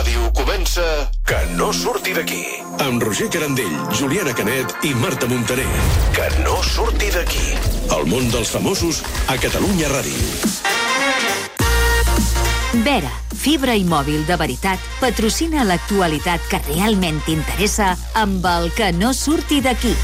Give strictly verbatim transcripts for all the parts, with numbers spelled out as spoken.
Ràdio comença Que no surti d'aquí. Amb Roger Carandell, Juliana Canet i Marta Montaner. Que no surti d'aquí. El món dels famosos a Catalunya Ràdio. Vera, fibra i mòbil de veritat, patrocina l'actualitat que realment t'interessa amb el Que no surti d'aquí.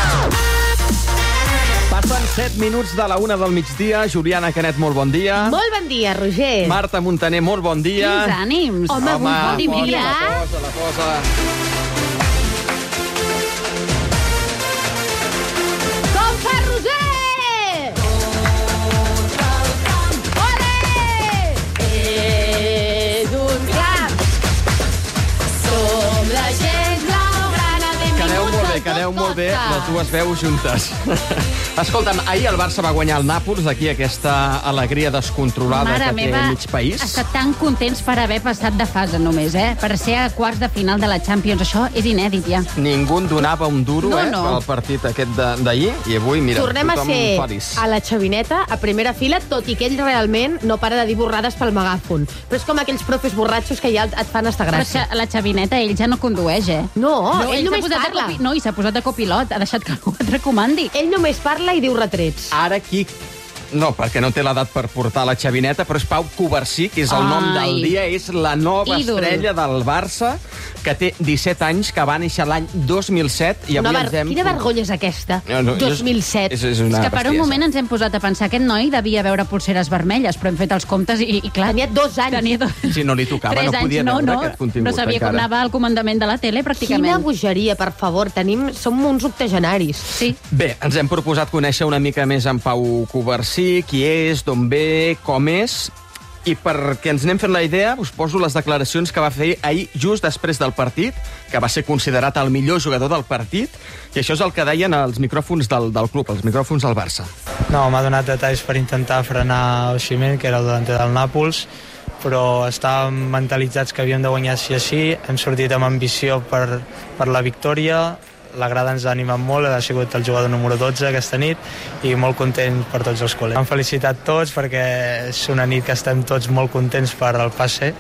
Passen set minuts de la una del migdia. Juliana Canet, molt bon dia. Molt bon dia, Roger. Marta Montaner, molt bon dia. Quins ànims. Home, Home bon dia. La cosa, la cosa. Com fa, Roger? Ole! És un cap. Som la gent blaugrana, benvinguts Quedeu molt bé, a quedeu tot molt bé Costa. les dues veus juntes. Escolta'm, ahir el Barça va guanyar el Nàpols, aquí aquesta alegria descontrolada Mare que meva, té mig país. estat tan contents per haver passat de fase només, eh? Per ser a quarts de final de la Champions. Això és inèdit, ja. Ningú en donava un duro, No, eh, no. pel partit aquest de- d'ahir, i avui, mira, Tornem a tothom ser feliç. a la xavineta, a primera fila, tot i que ell realment no para de dir borrades pel megàfon. Però és com aquells profes borratxos que ja et fan estar Però gràcia. xa- la Xavineta, ell ja no condueix, eh? No, ell s'ha només posat de parla. copi- No, i s'ha posat de copilot. Ha deixat que algú et recomandi. Ell només parla i diu retrets. Ara qui... No, perquè no té l'edat per portar la xavineta, però és Pau Covarsí, que és el Ai. nom del dia, és la nova Ídol. estrella del Barça, que té disset anys, que va néixer l'any dos mil set, i avui Una ens hem... Quina vergonya és aquesta? No, no, dos mil set. És, és una És que per un bestiesa. moment ens hem posat a pensar que aquest noi devia veure pulseres vermelles, però hem fet els comptes i, i clar... Tenia dos anys. Tenia dos... Si no li tocava, Tres no podia anys, no, veure no, aquest contingut no sabia encara. com anava al comandament de la tele, Quina pràcticament. bogeria, per favor. Tenim... Som uns octogenaris. Sí. Bé, ens hem proposat conèixer una mica més en Pau Covarsí, qui és, d'on ve, com és... I perquè ens anem fent la idea, us poso les declaracions que va fer ahir just després del partit, que va ser considerat el millor jugador del partit, i això és el que deien els micròfons del, del club, els micròfons del Barça. No, m'ha donat detalls per intentar frenar Osimhen, que era el delanter del Nàpols, però estàvem mentalitzats que havíem de guanyar sí a sí, hem sortit amb ambició per, per la victòria, la grada ens ha animat molt, ha sigut el jugador número dotze aquesta nit i molt content per tots els col·legues. Hem felicitat tots perquè és una nit que estem tots molt contents per el passe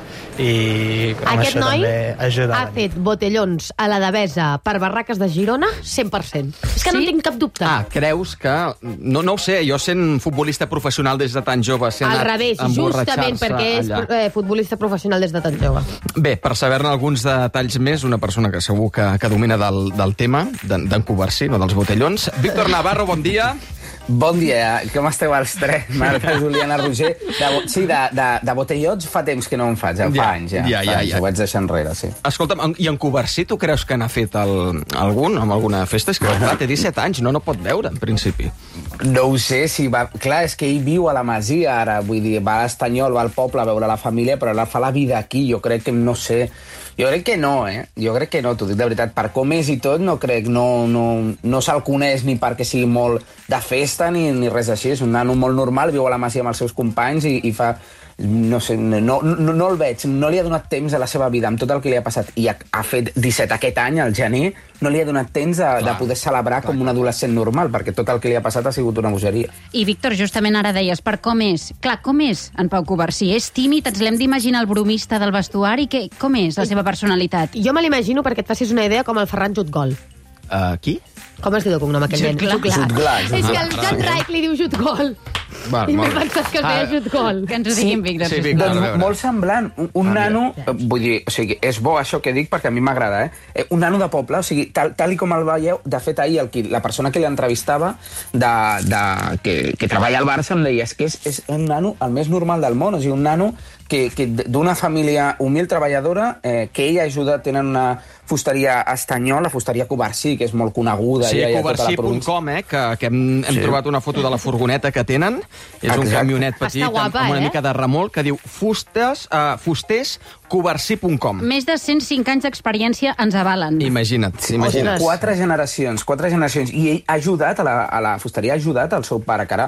i amb Aquest això noi també ajuda. ha fet botellons a la Devesa per barraques de Girona cent per cent. És que Sí? no en tinc cap dubte. Ah, creus que... No, no ho sé, jo sent futbolista professional des de tan jove... Ser Al anat revés, a justament emborratxar-se perquè és allà. eh, futbolista professional des de tan jove. Bé, per saber-ne alguns detalls més, una persona que segur que, que domina del, del tema, d'en d'en Covarsí, no dels botellons. Víctor Navarro, bon dia. Bon dia, com esteu els tres? Marta, Juliana, Roger. De, bo- sí, de, de, de botellots fa temps que no en faig, ja, fa Ja, anys ja. ja, fa ja, anys, ja. Ho vaig deixar enrere, sí. Escolta'm, en- i en Covarsí tu creus que n'ha fet el, algun, amb alguna festa? És que clar, té disset anys, no no pot veure, en principi. No ho sé, si va... Clar, és que ell viu a la Masia ara, vull dir, va a l'Estanyol, va al poble a veure la família, però ara fa la vida aquí, jo crec que no sé... Jo crec que no, eh? Jo crec que no, t'ho dic de veritat. Per com és i tot, no crec, no, no, no se'l coneix ni perquè sigui molt de festa ni, ni res així. És un nano molt normal, viu a la Masia amb els seus companys i, i fa... No sé, no, no, no el veig, no li ha donat temps a la seva vida amb tot el que li ha passat i ha, ha fet disset aquest any, al gener, no li ha donat temps de, de poder celebrar com un adolescent normal, perquè tot el que li ha passat ha sigut una bogeria. I, Víctor, justament ara deies, per com és? Clar, com és en Pau Covarsí? És tímid? Ens l'hem d'imaginar el bromista del vestuari? Que, com és la seva personalitat? Jo me l'imagino perquè et facis una idea com el Ferran Jutgol. Uh, qui? Com es diu de cognom aquell nen? Jutglar. Jutglar, És que el Jan Reich li diu Jutgol. Val, I m'he molt bé. pensat que es deia Jutgol. Que ens ho diguin, Víctor. sí, sisplau. Víctor. Doncs a veure. molt semblant. Un, un Ah, nano, eh, vull dir, o sigui, és bo això que dic perquè a mi m'agrada, eh? eh? Un nano de poble, o sigui, tal, tal i com el veieu, de fet ahir el, qui- la persona que l'entrevistava de, de, que, que treballa al Barça em deia és que és, és un nano el més normal del món, o sigui, un nano que, que d'una família humil treballadora eh, que ella ajuda, tenen una fusteria a Estanyol, la fusteria Covarsí, que és molt coneguda. Sí, ja, ja, a tota la covarsí punt província. com, eh, que, que hem, hem Sí. trobat una foto de la furgoneta que tenen. És un Exacte. camionet petit Està guapa, amb, amb una eh? mica de remolc que diu fustes, uh, fusters covarsí punt com. Més de cent cinc anys d'experiència ens avalen. Imagina't, imagina't. Quatre generacions, quatre generacions. I ell ha ajudat, a la, a la fusteria ha ajudat el seu pare, que ara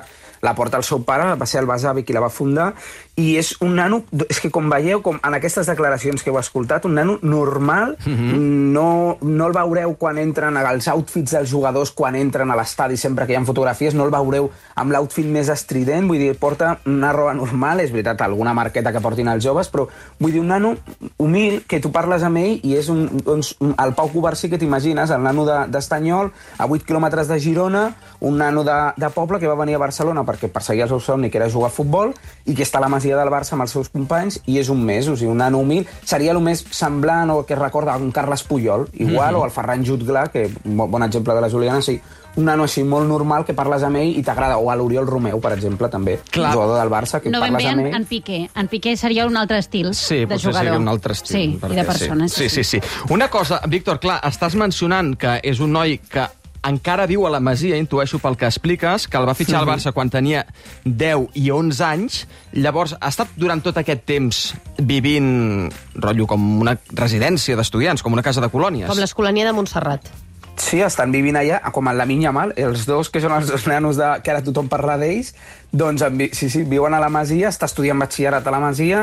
la porta el seu pare, va ser el besavi qui la va fundar, i és un nano, és que com veieu, com en aquestes declaracions que heu escoltat, un nano normal, mm-hmm. no, no el veureu quan entren als outfits dels jugadors, quan entren a l'estadi, sempre que hi ha fotografies, no el veureu amb l'outfit més estrident, vull dir, porta una roba normal, és veritat, alguna marqueta que portin els joves, però vull dir, un nano humil, que tu parles amb ell i és un, doncs, el Pau Covarsí que t'imagines, el nano d'Estanyol, a vuit quilòmetres de Girona, un nano de, de poble que va venir a Barcelona perquè perseguia el seu somni, que era jugar a futbol, i que està a la Masia del Barça amb els seus companys, i és un mes, o sigui, un nano humil, seria el més semblant o que recorda un Carles Puyol, igual, mm-hmm. o el Ferran Jutglar, que bon exemple de la Juliana, sí, un nano així molt normal que parles amb ell i t'agrada, o a l'Oriol Romeu, per exemple, també, Clar. jugador del Barça, que no parles amb ell. amb ell. En Piqué. En Piqué seria un altre estil sí, de jugador. Seria un altre estil. Sí, i de persona. Sí, sí, sí, sí. Una cosa, Víctor, clar, estàs mencionant que és un noi que encara viu a la Masia, intueixo pel que expliques, que el va fitxar al Barça quan tenia deu i onze anys. Llavors, ha estat durant tot aquest temps vivint, rotllo, com una residència d'estudiants, com una casa de colònies. Com l'Escolania de Montserrat. Sí, estan vivint allà, com en Lamine Yamal, els dos que són els dos nanos de, que ara tothom parla d'ells, doncs sí, sí, viuen a la Masia, està estudiant batxillerat a la Masia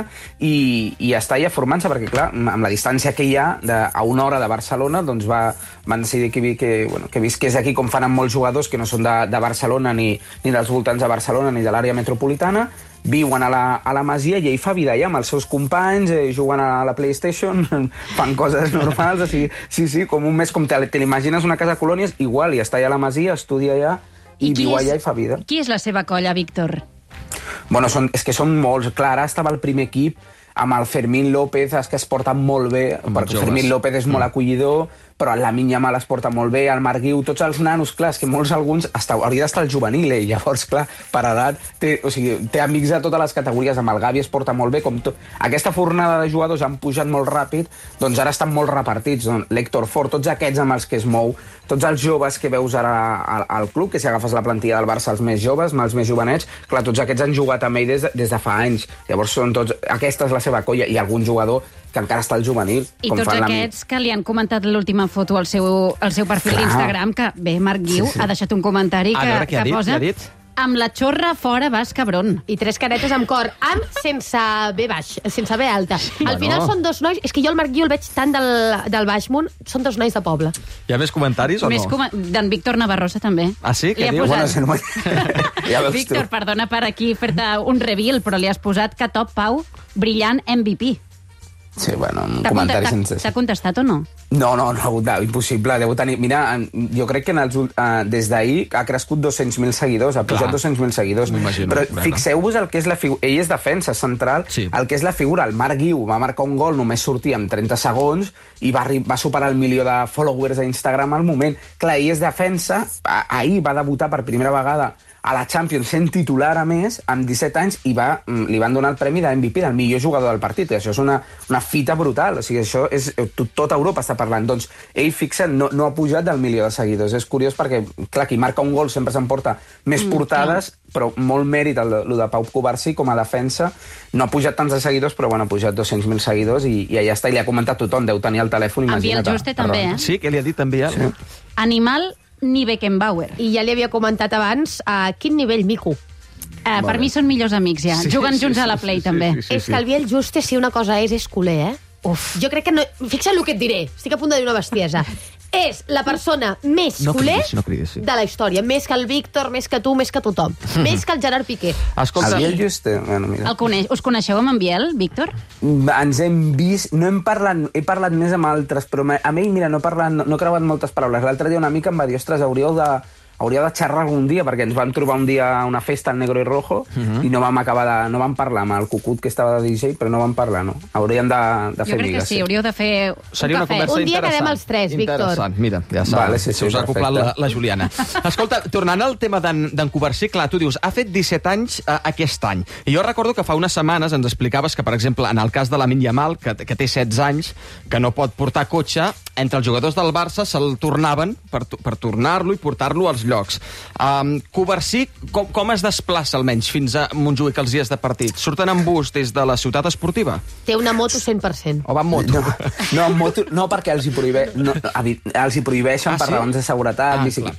i, i està allà formant-se, perquè clar, amb la distància que hi ha de, a una hora de Barcelona, doncs va, van decidir que, que, bueno, que visqués aquí com fan amb molts jugadors que no són de, de Barcelona ni, ni dels voltants de Barcelona ni de l'àrea metropolitana, viuen a la, a la Masia i ell fa vida allà amb els seus companys, eh, juguen a la PlayStation, fan coses normals, o sigui, sí, sí, com un mes, com te, te l'imagines una casa de colònies, igual, i està allà a la Masia, estudia allà, i, I viu és, allà i fa vida. Qui és la seva colla, Víctor? Bueno, són, és que són molts. Clar, ara estava al primer equip amb el Fermín López, que es porta molt bé, amb perquè el Fermín López és molt mm. acollidor, però el Lamine Yamal es porta molt bé, el Marc Guiu, tots els nanos, clar, és que molts alguns hasta, hauria d'estar al juvenil, eh? Llavors, clar, per edat, té, o sigui, té amics de totes les categories, amb el Gavi es porta molt bé, com tot. Aquesta fornada de jugadors han pujat molt ràpid, doncs ara estan molt repartits, doncs, l'Héctor Fort, tots aquests amb els que es mou, tots els joves que veus ara al, al club, que si agafes la plantilla del Barça, els més joves, els més jovenets, clar, tots aquests han jugat amb ell des de, des de fa anys, llavors són tots, aquesta és la seva colla, i algun jugador que encara està al juvenil. I com tots aquests que li han comentat l'última foto al seu, al seu perfil d'Instagram, que bé, Marc Guiu sí, sí. ha deixat un comentari que, veure, que dit, posa... Amb la xorra fora vas, cabron. I tres caretes amb cor, amb sense B baix, sense B alta. Al Bueno. final són dos nois... És que jo el Marc Guiu el veig tant del, del Baixmunt, són dos nois de poble. Hi ha més comentaris o Més no? com... D'en Víctor Navarrosa, també. Ah, sí? Què Li ha diu? posat... Bueno, sí, ja veus Víctor, tu. perdona per aquí fer-te un reveal, però li has posat que Top Pau, brillant M V P. Sí, bueno, un T'ha comentari conte- sense... T'ha contestat o no? No, no, no, no, impossible. Deu tenir... Mira, jo crec que en els, uh, des d'ahir ha crescut dos-cents mil seguidors, ha pujat Clar. dos-cents mil seguidors. M'imagino, Però bueno. fixeu-vos el que és la figura... Ell és defensa central, Sí. el que és la figura. El Marc Guiu va marcar un gol, només sortia en trenta segons, i va, arri- va superar el milió de followers a Instagram al moment. Clar, ell és defensa, a- ahir va debutar per primera vegada a la Champions, sent titular a més, amb disset anys, i va, li van donar el premi de M V P, del millor jugador del partit. I això és una, una fita brutal. O sigui, això és... Tot, tota Europa està parlant. Doncs ell, fixa't, no, no ha pujat del milió de seguidors. És curiós perquè, clar, qui marca un gol sempre s'emporta més Mm, portades, però molt mèrit el, el de Pau Covarsí com a defensa. No ha pujat tants de seguidors, però bueno, ha pujat dos-cents mil seguidors i, i allà està. I li ha comentat tothom, deu tenir el telèfon, En imagina't. Biel Juste també, eh? Sí, que li ha dit també. Sí. Animal ni Beckenbauer. I ja li havia comentat abans a quin nivell mico. Uh, per mi són millors amics, ja. Sí, Juguen sí, junts sí, a la sí, Play, sí, també. sí, sí. És que el Biel Juste, si una cosa és, és culer, eh? Uf. Jo crec que no... Fixa't el que et diré. Estic a punt de dir una bestiesa. És la persona més No culer cridis, no cridis, sí. de la història. Més que el Víctor, més que tu, més que tothom. Més que el Gerard Piqué. Escolta, El Biel Juste... Bueno, mira. El coneix... Us coneixeu amb en Biel, Víctor? Ens hem vist, no hem parlat, he parlat més amb altres, però amb ell, mira, no he, parlat, no, no he creuat moltes paraules. L'altre dia una mica em va dir, ostres, hauríeu de, hauríeu de xerrar algun dia, perquè ens vam trobar un dia a una festa al Negro i Rojo, uh -huh. i no vam acabar de, no vam parlar amb el Cucut que estava de D J, però no vam parlar, no. Hauríem de, de fer Jo crec amigues. que sí, hauríeu de fer seria un una cafè. conversa Un dia interessant. quedem els tres, Víctor. Interessant, mira, ja s'ha Vale, sí, sí, us ha acoplat la, perfecte. la Juliana. Escolta, tornant al tema d'en Covarsí, clar, tu dius, ha fet disset anys eh, aquest any. I jo recordo que fa unes setmanes ens explicaves que, per exemple, en el cas de Lamine Yamal, que, que té setze anys, que no pot portar cotxe, entre els jugadors del Barça se'l tornaven per, per tornar-lo i portar-lo als llocs. Um, Covarsí, com, com es desplaça almenys fins a Montjuïc els dies de partit? Surten en bus des de la ciutat esportiva? Té una moto cent per cent. O va en moto? No, no, en moto, no perquè els hi, prohibeix, no, els hi prohibeixen Ah, per sí? raons de seguretat. Ah, bici... clar.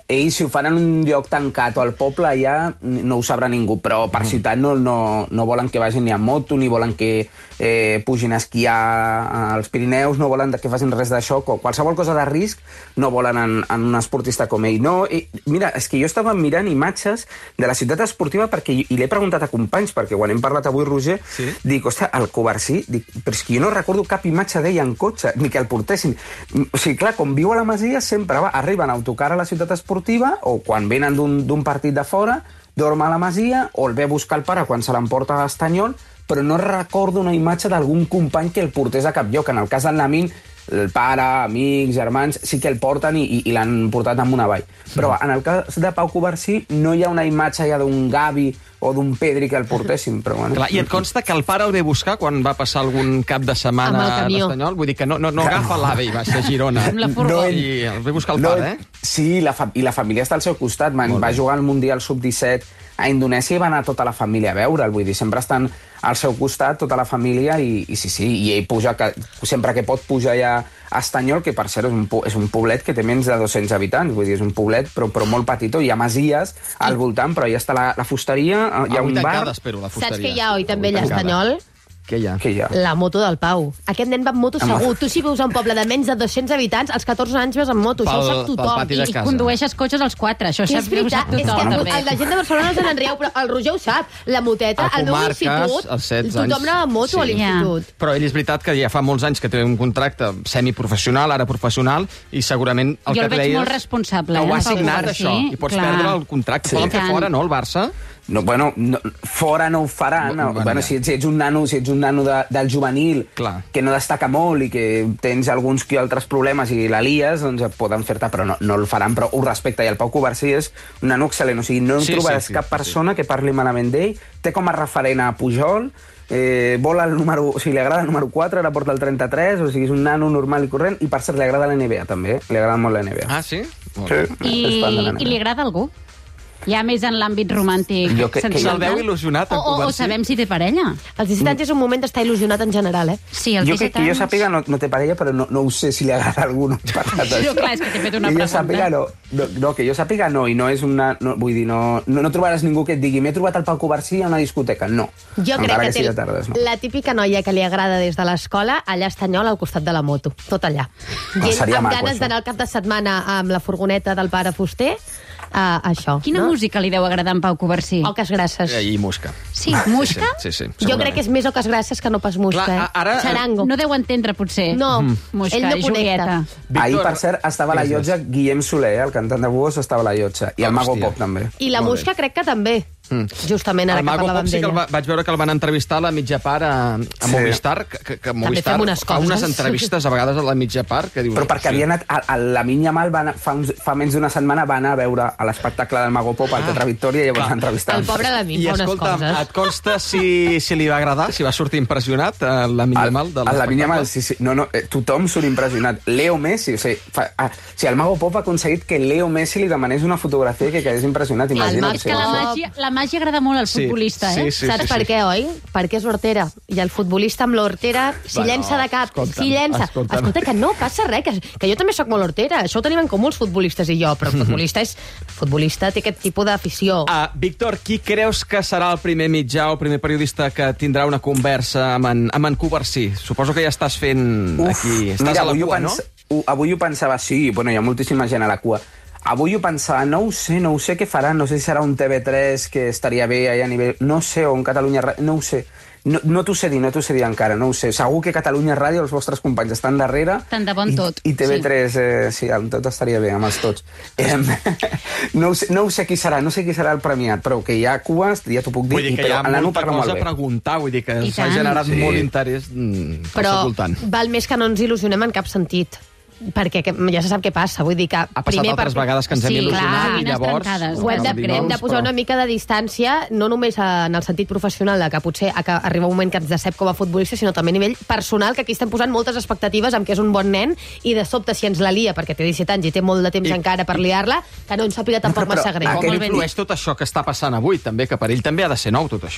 ells, si ho fan en un lloc tancat o al poble, ja no ho sabrà ningú, però per mm. ciutat no, no, no volen que vagin ni amb moto, ni volen que eh, pugin a esquiar als Pirineus, no volen que facin res d'això, qualsevol cosa de risc no volen en, en un esportista com ell. No, i, mira, és que jo estava mirant imatges de la ciutat esportiva perquè, i l'he preguntat a companys, perquè quan hem parlat avui, Roger, sí? dic, ostres, el Covarsí, dic, però és que jo no recordo cap imatge d'ell en cotxe, ni que el portessin. O sigui, clar, com viu a la Masia, sempre va, arriben a autocar a la ciutat esportiva, o quan venen d'un partit de fora, dorm a la Masia, o el ve a buscar el pare quan se l'emporta a Estanyol, però no recordo una imatge d'algun company que el portés a cap lloc. En el cas del Lamin, el pare, amics, germans, sí que el porten i, i, i l'han portat amb una vall. Però en el cas de Pau Covarsí no hi ha una imatge ja d'un Gavi o d'un Pedri que el portessin, però bueno. Clar, i et consta que el pare el ve buscar quan va passar algun cap de setmana a l'Estanyol? Vull dir que no, no, no agafa l'AVE i va ser a Girona. Amb la furgó. I el ve buscar el pare, eh? Sí, la fa i la família està al seu costat. Man. Va jugar al Mundial sub disset a Indonèsia i va anar tota la família a veure'l. Vull dir, sempre estan al seu costat, tota la família, i, i sí, sí, i ell puja, que, sempre que pot pujar ja a Estanyol, que per cert és un, és un poblet que té menys de dos-cents habitants, vull dir, és un poblet però, però molt petitó, hi ha masies al voltant, però ja està la, la fusteria, hi ha un bar... Espero, la fusteria. Saps que hi ha, oi, també allà a Estanyol? Què hi ha? Què hi ha? La moto del Pau. Aquest nen va amb moto segur. Tu si vius a un poble de menys de dos-cents habitants, als catorze anys vas amb moto. Això ho sap tothom. I, i condueixes cotxes als quatre. Això que sap, és veritat. ho sap tothom, és que també. la gent de Barcelona se n'enrieu, però el Roger ho sap. La moteta, al meu institut, tothom anava amb moto a l'institut. Però ell és veritat que ja fa molts anys que té un contracte semiprofessional, ara professional, i segurament el jo que el veig deies... molt responsable. Ho ha eh, signat, això, i pots perdre el contracte. Poden fer fora, no, el Barça? No, bueno, no, fora no ho faran. No, bueno, bueno, si, ets, si ets un nano, si ets un nano de, del juvenil, clar, que no destaca molt i que tens alguns que altres problemes i la lies, doncs poden fer-te, però no, no el faran, però ho respecta. I el Pau Covarsí és un nano excel·lent, o sigui, no sí, trobaràs sí, sí, cap persona sí. que parli malament d'ell, té com a referent a Pujol, eh, vol el número, o sigui, li agrada el número quatre, ara porta el trenta-tres, o sigui, és un nano normal i corrent, i per cert, li agrada la N B A també, li agrada molt la N B A. Ah, sí? Sí, I, i li agrada algú? Ja més en l'àmbit romàntic. Jo que, que se'l veu il·lusionat en o, o, o sabem si té parella. Els disset anys és un moment d'estar il·lusionat en general, eh? Sí, els jo que, que jo sàpiga no, no té parella, però no, no ho sé si li agrada a algú. No jo, clar, és que t'he fet una que pregunta. Jo sàpiga, no, no, no, que jo sàpiga no, i no és una... No, vull dir, no, no, no trobaràs ningú que et digui m'he trobat el Pau Covarsí a una discoteca, no. Jo crec que, que té tardes, no. la típica noia que li agrada des de l'escola, allà a Estanyol, al costat de la moto, tot allà. I ell amb ganes d'anar al cap de setmana amb la furgoneta del pare Fuster, Uh, això. Quina no? música li deu agradar en Pau Covarsí? Oques grasses. I Musca. Sí, Musca? Sí, sí, sí, jo crec que és més Oques grasses que no pas Musca. Clar, eh? ara... Charango. No deu entendre, potser. No, mm. Musca, ell no Julieta. connecta. Ahir, per cert, estava a la llotja Guillem Soler, el cantant de Búhos, estava a la llotja. I el Mago Pop, també. I la Musca crec que també. Mm. Justament ara el que parlàvem sí que d'ella. va, vaig veure que el van entrevistar a la mitja part a, a sí. Movistar, que, que Movistar unes fa coses. unes entrevistes a vegades a la mitja part que dius... Però perquè sí. havia anat... A, a la Minya Mal va anar, fa, uns, fa menys d'una setmana va anar a veure a l'espectacle del Mago Pop al Teatre Victòria i llavors va entrevistar. El pobre Lamin I fa unes escolta, coses. et consta si, si li va agradar, si va sortir impressionat a la Minya Mal de l'espectacle? A la Minya Mal, sí, sí. No, no, eh, tothom surt impressionat. Leo Messi, o sigui, fa, ah, o sigui, el Mago Pop ha aconseguit que Leo Messi li demanés una fotografia i que quedés impressionat. Imagina't. És que la màgia, la màgia agrada molt al Sí, futbolista, sí, eh? sí, Saps sí, per sí. què, oi? Perquè és hortera. I el futbolista amb l'hortera, si Bueno, llença de cap, escolta'm, si llença... escolta'm. Escolta, que no passa res, que, que jo també sóc molt hortera. Això ho tenim en comú els futbolistes i jo, però el futbolista és... futbolista té aquest tipus d'afició. Uh, Víctor, qui creus que serà el primer mitjà o el primer periodista que tindrà una conversa amb en, amb en Covarsí? Suposo que ja estàs fent Uf, aquí... Estàs mira, a la avui, cua, ho no? pens... uh, avui ho pensava, sí, bueno, hi ha moltíssima gent a la cua. Avui ho pensava, no ho sé, no ho sé què faran, no sé si serà un T V tres que estaria bé allà a nivell... No sé, o un Catalunya Ràdio, no ho sé. No, no t'ho sé dir, no t'ho sé dir encara, no ho sé. Segur que Catalunya Ràdio, els vostres companys estan darrere. Tant de bon tot. I, i T V tres, sí. Eh, sí, amb tot estaria bé, amb els tots. Eh, no, ho sé, no ho sé qui serà, no sé qui serà el premiat, però que hi ha cues, ja t'ho puc dir. Vull dir que hi ha molta cosa a preguntar, vull dir que s'ha generat sí. molt interès mm, però al voltant. Val més que no ens il·lusionem en cap sentit. Perquè que, ja se sap què passa, vull dir que... Ha passat altres per... vegades que ens hem sí, il·lusionat clar, i llavors... Ho hem de, hem de posar una mica de distància, no només en el sentit professional, de que potser arriba un moment que ens decep com a futbolista, sinó també a nivell personal, que aquí estem posant moltes expectatives amb que és un bon nen, i de sobte si ens la lia, perquè té disset anys i té molt de temps I, encara per liar-la, que no ens sàpiga tampoc massa greu. Com influeix tot això que està passant avui, també, que per ell també ha de ser nou, tot això?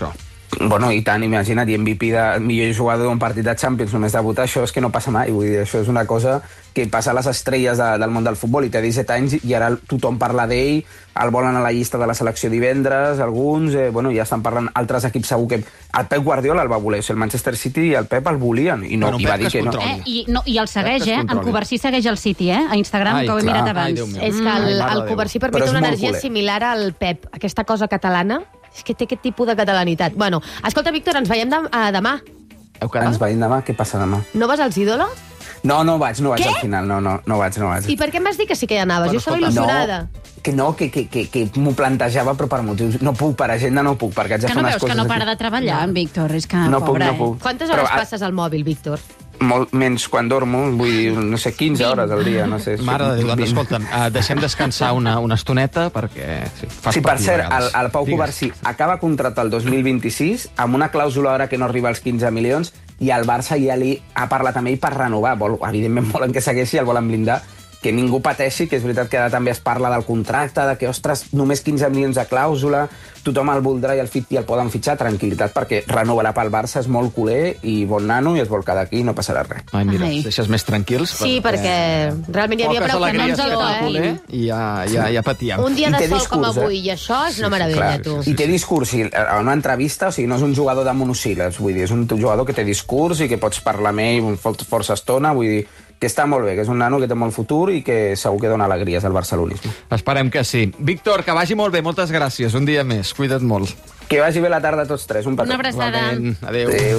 Bueno, i tant, imagina't, i M V P de millor jugador d'un partit de Champions només debutar, això és que no passa mai, vull dir, això és una cosa que passa a les estrelles de, del món del futbol, i té disset anys i ara tothom parla d'ell, el volen a la llista de la selecció divendres, alguns, eh, bueno, ja estan parlant, altres equips segur que... El Pep Guardiola el va voler, o sigui, el Manchester City i el Pep el volien, i, no, bueno, i va dir que, que no. Eh, i, no. I el segueix, eh? En Covarsí segueix el City, eh? A Instagram, Ai, que ho he clar. mirat abans. Ai, És que el, el Covarsí per mi té una energia culer. similar al Pep. Aquesta cosa catalana, és que té aquest tipus de catalanitat. Bueno, escolta, Víctor, ens veiem de, uh, demà. Heu quedat? Ens veiem demà, què passa demà? No vas als ídola? No, no vaig, no vaig Què? al final, no, no, no vaig, no vaig. I per què em vas dir que sí que hi anaves? Bueno, Jo estava escolta, il·lusionada. No, que no, que, que, que, que m'ho plantejava, però per motius... No puc, per agenda no puc, perquè haig de Que fer no unes veus coses... que no aquí. para de treballar, en Víctor? És que, No puc, pobre, no puc. Quantes Però, hores ah, passes al mòbil, Víctor? Molt menys quan dormo, vull dir, no sé, quinze hores al dia, no sé. Mare de Déu, doncs vint. escolta'm, uh, deixem descansar una, una estoneta perquè... Sí, fas Sí, per patir a cert, el, vegades. el Pau Digues. Covarsí acaba contracte el dos mil vint-i-sis amb una clàusula ara que no arriba als quinze milions i el Barça ja li ha parlat amb ell per renovar. Vol, evidentment volen que segueixi, el volen blindar, que ningú pateixi, que és veritat que ara també es parla del contracte, de que, ostres, només quinze milions de clàusula, tothom el voldrà i el, fit, i el poden fitxar, tranquil·litat, perquè renovarà pel Barça, és molt culer i bon nano i es vol quedar aquí i no passarà res. Ai, mira, Ai. ens deixes més tranquils. Sí, perquè realment hi havia Poques prou alegries canons, que no té el eh? culer i ja, ja, ja patíem. Un dia I de té sol discurs, com eh? avui, i això és una meravella, tu. I té discurs, i a una entrevista, o sigui, no és un jugador de monosíl·labs, vull dir, és un jugador que té discurs i que pots parlar amb ell força estona, vull dir, que està molt bé, que és un nano que té molt futur i que segur que dona alegries al barcelonisme. Esperem que sí. Víctor, que vagi molt bé, moltes gràcies. Un dia més, cuida't molt. Que vagi bé la tarda a tots tres, un petó. Una abraçada. Igualment. Adéu. Adéu.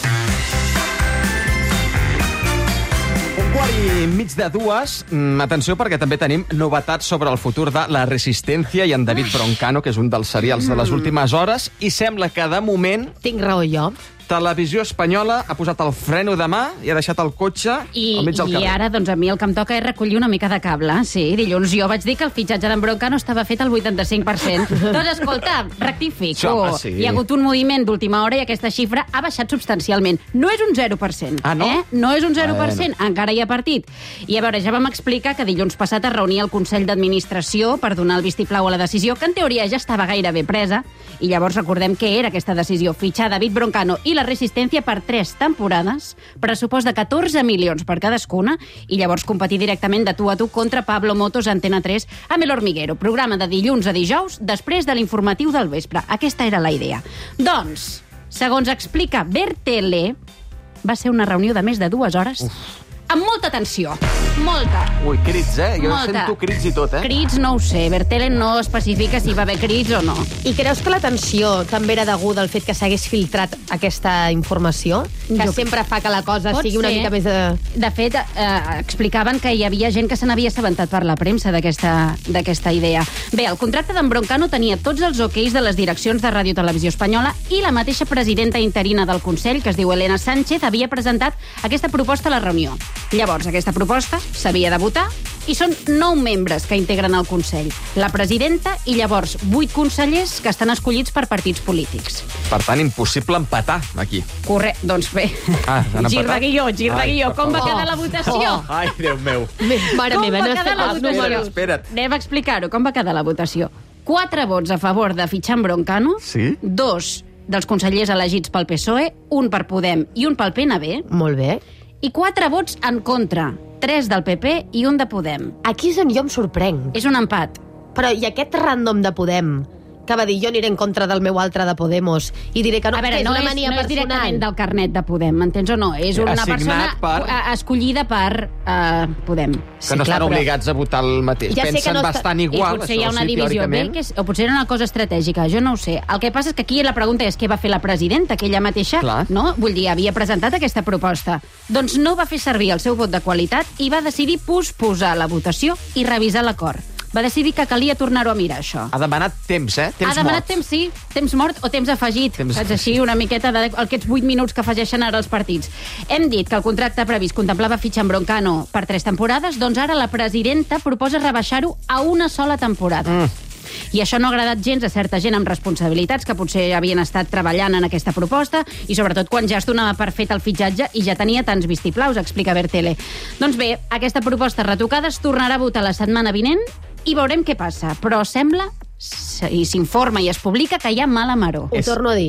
Un quart i mig de dues. Mm, atenció, perquè també tenim novetats sobre el futur de La Resistencia i en David Broncano, que és un dels serials de les últimes hores, i sembla que, de moment, Tinc raó jo. Televisió Espanyola ha posat el freno de mà i ha deixat el cotxe I, al mig del I carrer. ara, doncs, a mi el que em toca és recollir una mica de cable. Sí, dilluns jo vaig dir que el fitxatge d'en Broncano estava fet al vuitanta-cinc per cent. Doncs, escolta, rectifico. Sí, home, sí. Hi ha hagut un moviment d'última hora i aquesta xifra ha baixat substancialment. No és un zero per cent. Ah, no? Eh? No és un zero per cent. Bueno. Encara hi ha partit. I a veure, ja vam explicar que dilluns passat es reunia el Consell d'Administració per donar el vistiplau a la decisió, que en teoria ja estava gairebé presa. I llavors recordem què era aquesta decisió. Fitxar David Broncano i La Resistencia per tres temporades, pressupost de catorze milions per cadascuna, i llavors competir directament de tu a tu contra Pablo Motos a Antena tres amb El Hormiguero, programa de dilluns a dijous després de l'informatiu del vespre. Aquesta era la idea. Doncs, segons explica Bertele, va ser una reunió de més de dues hores Uf. amb molta tensió. Molta. Ui, crits, eh? Jo Molta. sento crits i tot, eh? Crits no ho sé. Bertele no especifica si va haver crits o no. I creus que la tensió també era deguda al fet que s'hagués filtrat aquesta informació? Que Jo- sempre fa que la cosa Pot sigui una ser. mica més de... De fet, eh, explicaven que hi havia gent que se n'havia assabentat per la premsa d'aquesta d'aquesta idea. Bé, el contracte d'en Broncano tenia tots els okeis de les direccions de Ràdio Televisió Espanyola i la mateixa presidenta interina del Consell, que es diu Elena Sánchez, havia presentat aquesta proposta a la reunió. Llavors, aquesta proposta s'havia de votar i són nou membres que integren el Consell. La presidenta i llavors vuit consellers que estan escollits per partits polítics. Per tant, impossible empatar aquí. Corre, doncs bé. Ah, han gir de empatat? guió, gir de Ai, guió. per Com va favor. quedar la votació? Oh, ai, Déu meu. Mare Com meva, va no has quedar fet la els votació? números. Espera't. Anem a explicar-ho. Com va quedar la votació? Quatre vots a favor de fitxar en Broncano, Sí? dos dels consellers elegits pel P S O E, un per Podem i un pel P N B, Molt bé. i quatre vots en contra, tres del P P i un de Podem. Aquí és on jo em sorprenc. És un empat. Però i aquest random de Podem, que va dir jo aniré en contra del meu altre de Podemos i diré que no, A veure, que és no una és, mania no és personal. directament del carnet de Podem, m'entens o no? És una Assignat persona per- eh, escollida per uh, Podem. Que no estan obligats a votar el mateix. Ja sé que Pensen no està- bastant I igual, potser això hi ha una sí, divisió bé, teòricament. que és, o potser era una cosa estratègica, jo no ho sé. El que passa és que aquí la pregunta és què va fer la presidenta, que ella mateixa, Clar. no? Vull dir, havia presentat aquesta proposta. Doncs no va fer servir el seu vot de qualitat i va decidir posposar la votació i revisar l'acord. Va decidir que calia tornar-ho a mirar, això. Ha demanat temps, eh? Temps ha demanat mort. temps, sí. Temps mort o temps afegit. Temps Saps així, una miqueta de aquests vuit minuts que afegeixen ara els partits. Hem dit que el contracte previst contemplava fitxar en Broncano per tres temporades, doncs ara la presidenta proposa rebaixar-ho a una sola temporada. Mm. I això no ha agradat gens a certa gent amb responsabilitats que potser havien estat treballant en aquesta proposta i sobretot quan ja es donava per fet el fitxatge i ja tenia tants vistiplaus, explica Bertele. Doncs bé, aquesta proposta retocada es tornarà a votar la setmana vinent i veurem què passa. Però sembla, i s'informa i es publica, que hi ha mala maror. Ho torno a dir.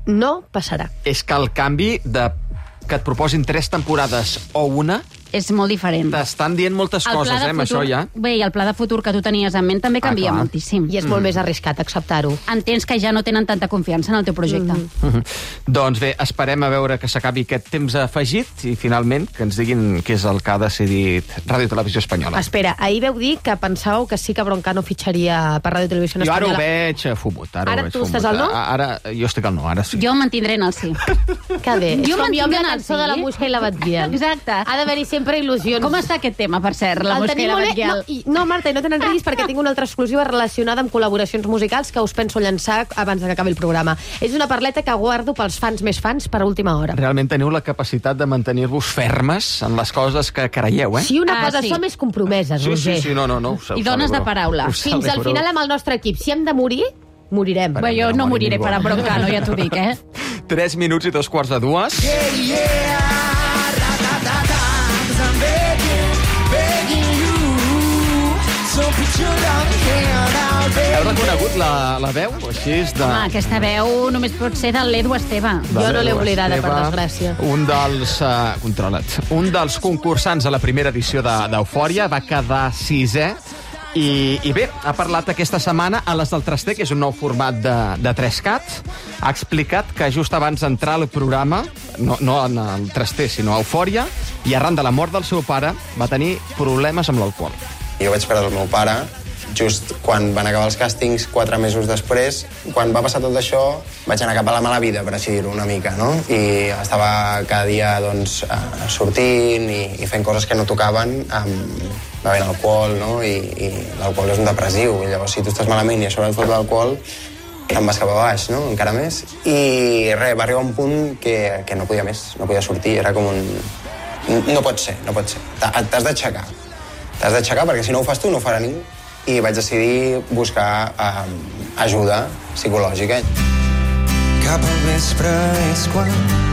no passarà. És que el canvi de que et proposin tres temporades o una és molt diferent. t'estan dient moltes El coses, pla de eh, amb això futur- ja. Bé, i el pla de futur que tu tenies en ment també canvia clar. moltíssim. I és molt més arriscat acceptar-ho. Entens que ja no tenen tanta confiança en el teu projecte. Mhm. Doncs bé, esperem a veure que s'acabi aquest temps afegit i finalment que ens diguin què és el que ha decidit Ràdio Televisió Espanyola. Espera, ahir veu dir que pensàveu que sí que Broncano fitxaria per Ràdio Televisió Jo ara ho Espanyola. veig eh, fumut. Ara, Ara ho veig tu estàs fumut. al no? A- Ara jo estic al no, ara sí. Jo em mantindré en el sí. Que bé. Jo És com jo amb mantinc la en el cançó sí. de la Musca i la Batguiel. Exacte. Ha d'haver-hi sempre il·lusions. Com està aquest tema, per cert, la El Mosca i tenim la molt bé. Batguiel? No, i, no, Marta, i no te n'enriguis perquè tinc una altra exclusiva relacionada amb col·laboracions musicals que us penso llançar abans que acabi el programa. És una parleta que guardo pels fans més fans per a última hora. Realment teniu la capacitat de mantenir-vos fermes en les coses que creieu, eh? Si una Ah, cosa sí. som és compromeses, sí, Roger. sí, sí, no, no, no. Ho I dones de celebro. paraula. Ho Fins al celebro. final amb el nostre equip. Si hem de morir, morirem. Vale. Bé, jo no no mori moriré ningú. per a Broncano, ja t'ho dic, eh? Tres minuts i dos quarts de dues. Heu reconegut la, la veu? Així és de... Home, aquesta veu només pot ser de l'Edu Esteve. de Jo no l'he l'Edu oblidada, per Esteve, desgràcia. Un dels... Uh, controla't. Un dels concursants a la primera edició de- d'Eufòria va quedar sisè i, i bé, ha parlat aquesta setmana a les del Traster, que és un nou format de, de tres cat. Ha explicat que just abans d'entrar al programa, no, no en el Traster, sinó a Eufòria, i arran de la mort del seu pare, va tenir problemes amb l'alcohol. Jo vaig perdre el meu pare just quan van acabar els càstings, quatre mesos després. Quan va passar tot això, vaig anar cap a la mala vida, per així dir-ho una mica, no? I estava cada dia doncs, eh, sortint i, i fent coses que no tocaven, amb, bevent alcohol, no? I, i l'alcohol és un depressiu, i llavors si tu estàs malament i a sobre et fots l'alcohol, em vas cap a baix, no? Encara més. I res, va arribar un punt que, que no podia més, no podia sortir, era com un... No pot ser, no pot ser. T'ha- T'has d'aixecar. T'has d'aixecar perquè si no ho fas tu no ho farà ningú. I vaig decidir buscar eh, ajuda psicològica. Cap al vespre és quan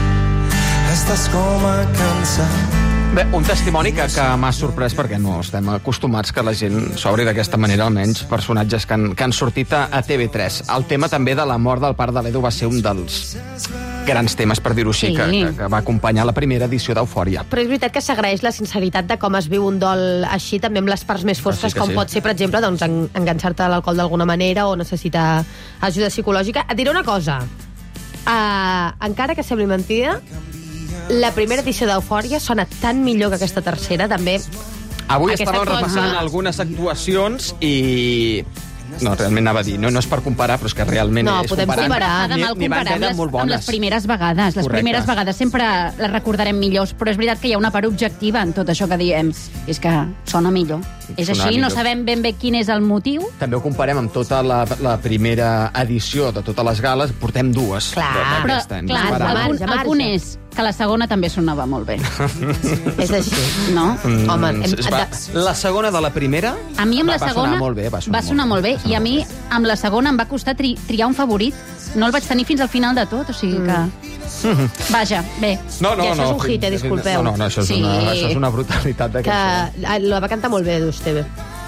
estàs com a cansat. Bé, un testimoni que, que m'ha sorprès perquè no estem acostumats que la gent s'obri d'aquesta manera, almenys personatges que han, que han sortit a, a T V tres. El tema també de la mort del pare de l'Edu va ser un dels grans temes, per dir-ho així, Sí. que, que, que va acompanyar la primera edició d'Eufòria. Però és veritat que s'agraeix la sinceritat de com es viu un dol així, també amb les parts més fosques, Ah, sí que com sí. pot ser, per exemple, doncs, en, enganxar-te a l'alcohol d'alguna manera o necessitar ajuda psicològica. Et diré una cosa. Uh, encara que sembli mentida, la primera edició d'Eufòria sona tan millor que aquesta tercera, també. Avui Aquesta estàvem cosa- repassant algunes actuacions i... No, realment anava a dir, no, no és per comparar, però és que realment No, és podem comparant. comparar. Fa de N'hi- mal n'hi van comparar amb haver les, molt amb les bones. primeres vegades. Les Correcte. primeres vegades sempre les recordarem millors, però és veritat que hi ha una part objectiva en tot això que diem. És que sona millor. És Sona així, no millor. sabem ben bé quin és el motiu. També ho comparem amb tota la, la primera edició de totes les gales, portem dues. Clar. de- Però, d'aquesta, hem clar, disparat. el, marge, punt, el marge. punt és que la segona també sonava molt bé, És així. no? Mm, Home, hem- es va, la segona de la primera A mi amb va, la segona va sonar molt bé. Va sonar, va sonar molt bé, i a mi amb la segona em va costar tri triar un favorit. No el vaig tenir fins al final de tot, o sigui que... Vaja, bé. No, no, I això no, és un hit, eh, disculpeu. No, no, no això, és Sí. una, això és una brutalitat Que d'aquesta. la va cantar molt bé, Esteve.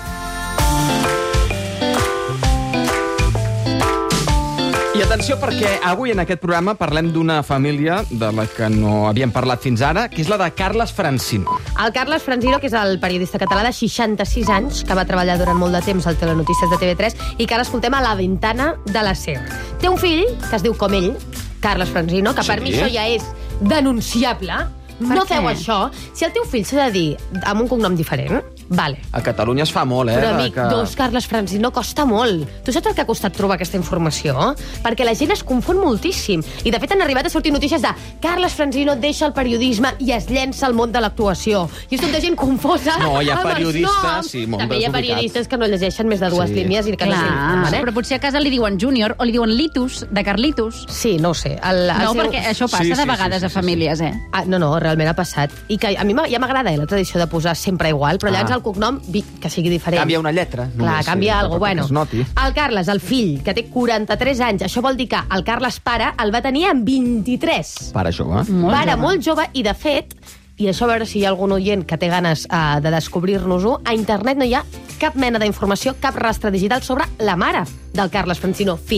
I atenció, perquè avui en aquest programa parlem d'una família de la que no havíem parlat fins ara, que és la de Carles Francino. El Carles Francino, que és el periodista català de seixanta-sis anys, que va treballar durant molt de temps al Telenotícies de T V tres i que ara escoltem a La Ventana de la SER. Té un fill que es diu com ell, Carles Francino, que per Sí. mi això ja és denunciable. No què? feu això. Si el teu fill s'ha de dir amb un cognom diferent, vale. A Catalunya es fa molt, eh? Però, de amic, que... dos Carles Francino costa molt. Tu saps el que ha costat trobar aquesta informació? Perquè la gent es confon moltíssim. I, de fet, han arribat a sortir notícies de Carles Francino deixa el periodisme i es llença al món de l'actuació. I és tota gent confosa No, hi ha amb els periodistes, noms. sí, molt També hi ha desubicats. periodistes que no llegeixen més de dues Sí. línies i que no Clar, s'informen, eh? però potser a casa li diuen Júnior o li diuen Litus, de Carlitus. Sí, no ho sé. El, el No, seu... perquè això passa Sí, sí, de vegades sí, sí, a famílies, eh? Ah, no, no, realment ha passat. I que a mi m'ha- ja m'agrada eh, la tradició de posar sempre igual, però Ah. llavors el cognom vi- que sigui diferent. Canvia una lletra. Clar, només, canvia sí, alguna cosa. perquè Bueno, es noti. el Carles, el fill, que té quaranta-tres anys, això vol dir que el Carles pare el va tenir amb vint-i-tres. Pare jove. Molt Pare jove. molt jove, i de fet, i això a veure si hi ha algun oient que té ganes uh, de descobrir-nos-ho, a internet no hi ha cap mena d'informació, cap rastre digital sobre la mare del Carles Francino, fill.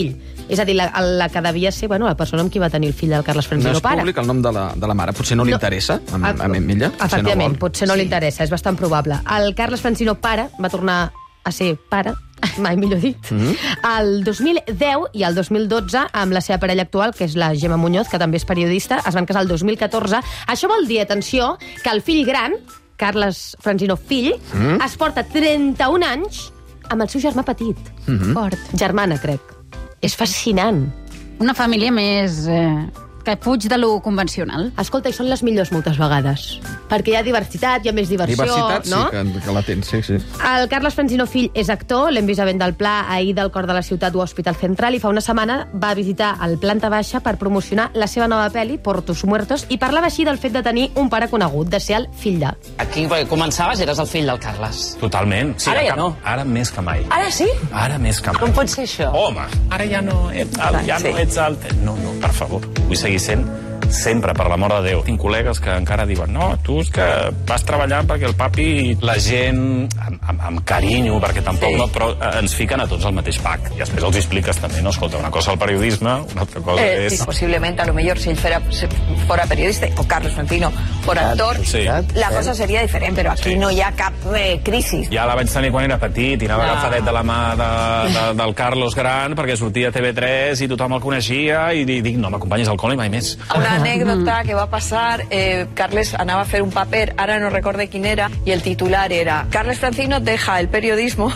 És a dir, la, la que devia ser bueno, la persona amb qui va tenir el fill del Carles Francino No és pare. públic el nom de la, de la mare. Potser no li No. interessa, a, a, a ella. Efectivament, no potser no li interessa, és bastant probable. El Carles Francino pare va tornar a ser pare, mai millor dit, mm-hmm. el dos mil deu i el dos mil dotze amb la seva parella actual, que és la Gemma Muñoz, que també és periodista, es van casar el dos mil catorze. Això vol dir, atenció, que el fill gran, Carles Francino fill, mm-hmm. es porta trenta-un anys amb el seu germà petit. Mm-hmm. Fort. Germana, crec. És fascinant. Una família més... Eh, que fuig de lo convencional. Escolta, i són les millors moltes vegades. Perquè hi ha diversitat, hi ha més diversió, Diversitat, no? sí, que, que la tens, sí, sí. El Carles Francino fill és actor, l'hem vist a Vent del Pla, ahir del Cor de la Ciutat o Hospital Central, i fa una setmana va visitar el Planta Baixa per promocionar la seva nova pel·li, Portos Muertos, i parlava així del fet de tenir un pare conegut, de ser el fill de. Aquí, quan començaves, eres el fill del Carles. Totalment. Sí, Ara ja cap- no. Ara més que mai. Ara sí? Ara més que mai. Com pot ser això? Home, ara ja no ets el, ja Sí. no ets el... No, no, per favor. Vull seguir sent sempre, per l'amor de Déu. Tinc col·legues que encara diuen no, tu és que vas treballant perquè el papi... La gent, amb, amb, amb carinyo, perquè tampoc Sí. no, però eh, ens fiquen a tots al mateix pack. I després els expliques també, no? Escolta, una cosa el periodisme, una altra cosa Eh, és... sí, posiblemente, a lo mejor, si él fuera, si fuera periodista o Carlos Francino fuera actor, Sí. la cosa sería diferente, pero aquí Sí. no hi ha cap eh, crisis. Ja la vaig tenir quan era petit i anava Ah. agafadet de la mà de, de, del Carlos Gran perquè sortia a T V tres i tothom el coneixia i di- dic, no m'acompanyis al col·le mai més. Una anécdota que va a pasar, eh, Carles anava a fer un paper, ara no recorde quin era, i el titular era Carles Francino deja el periodismo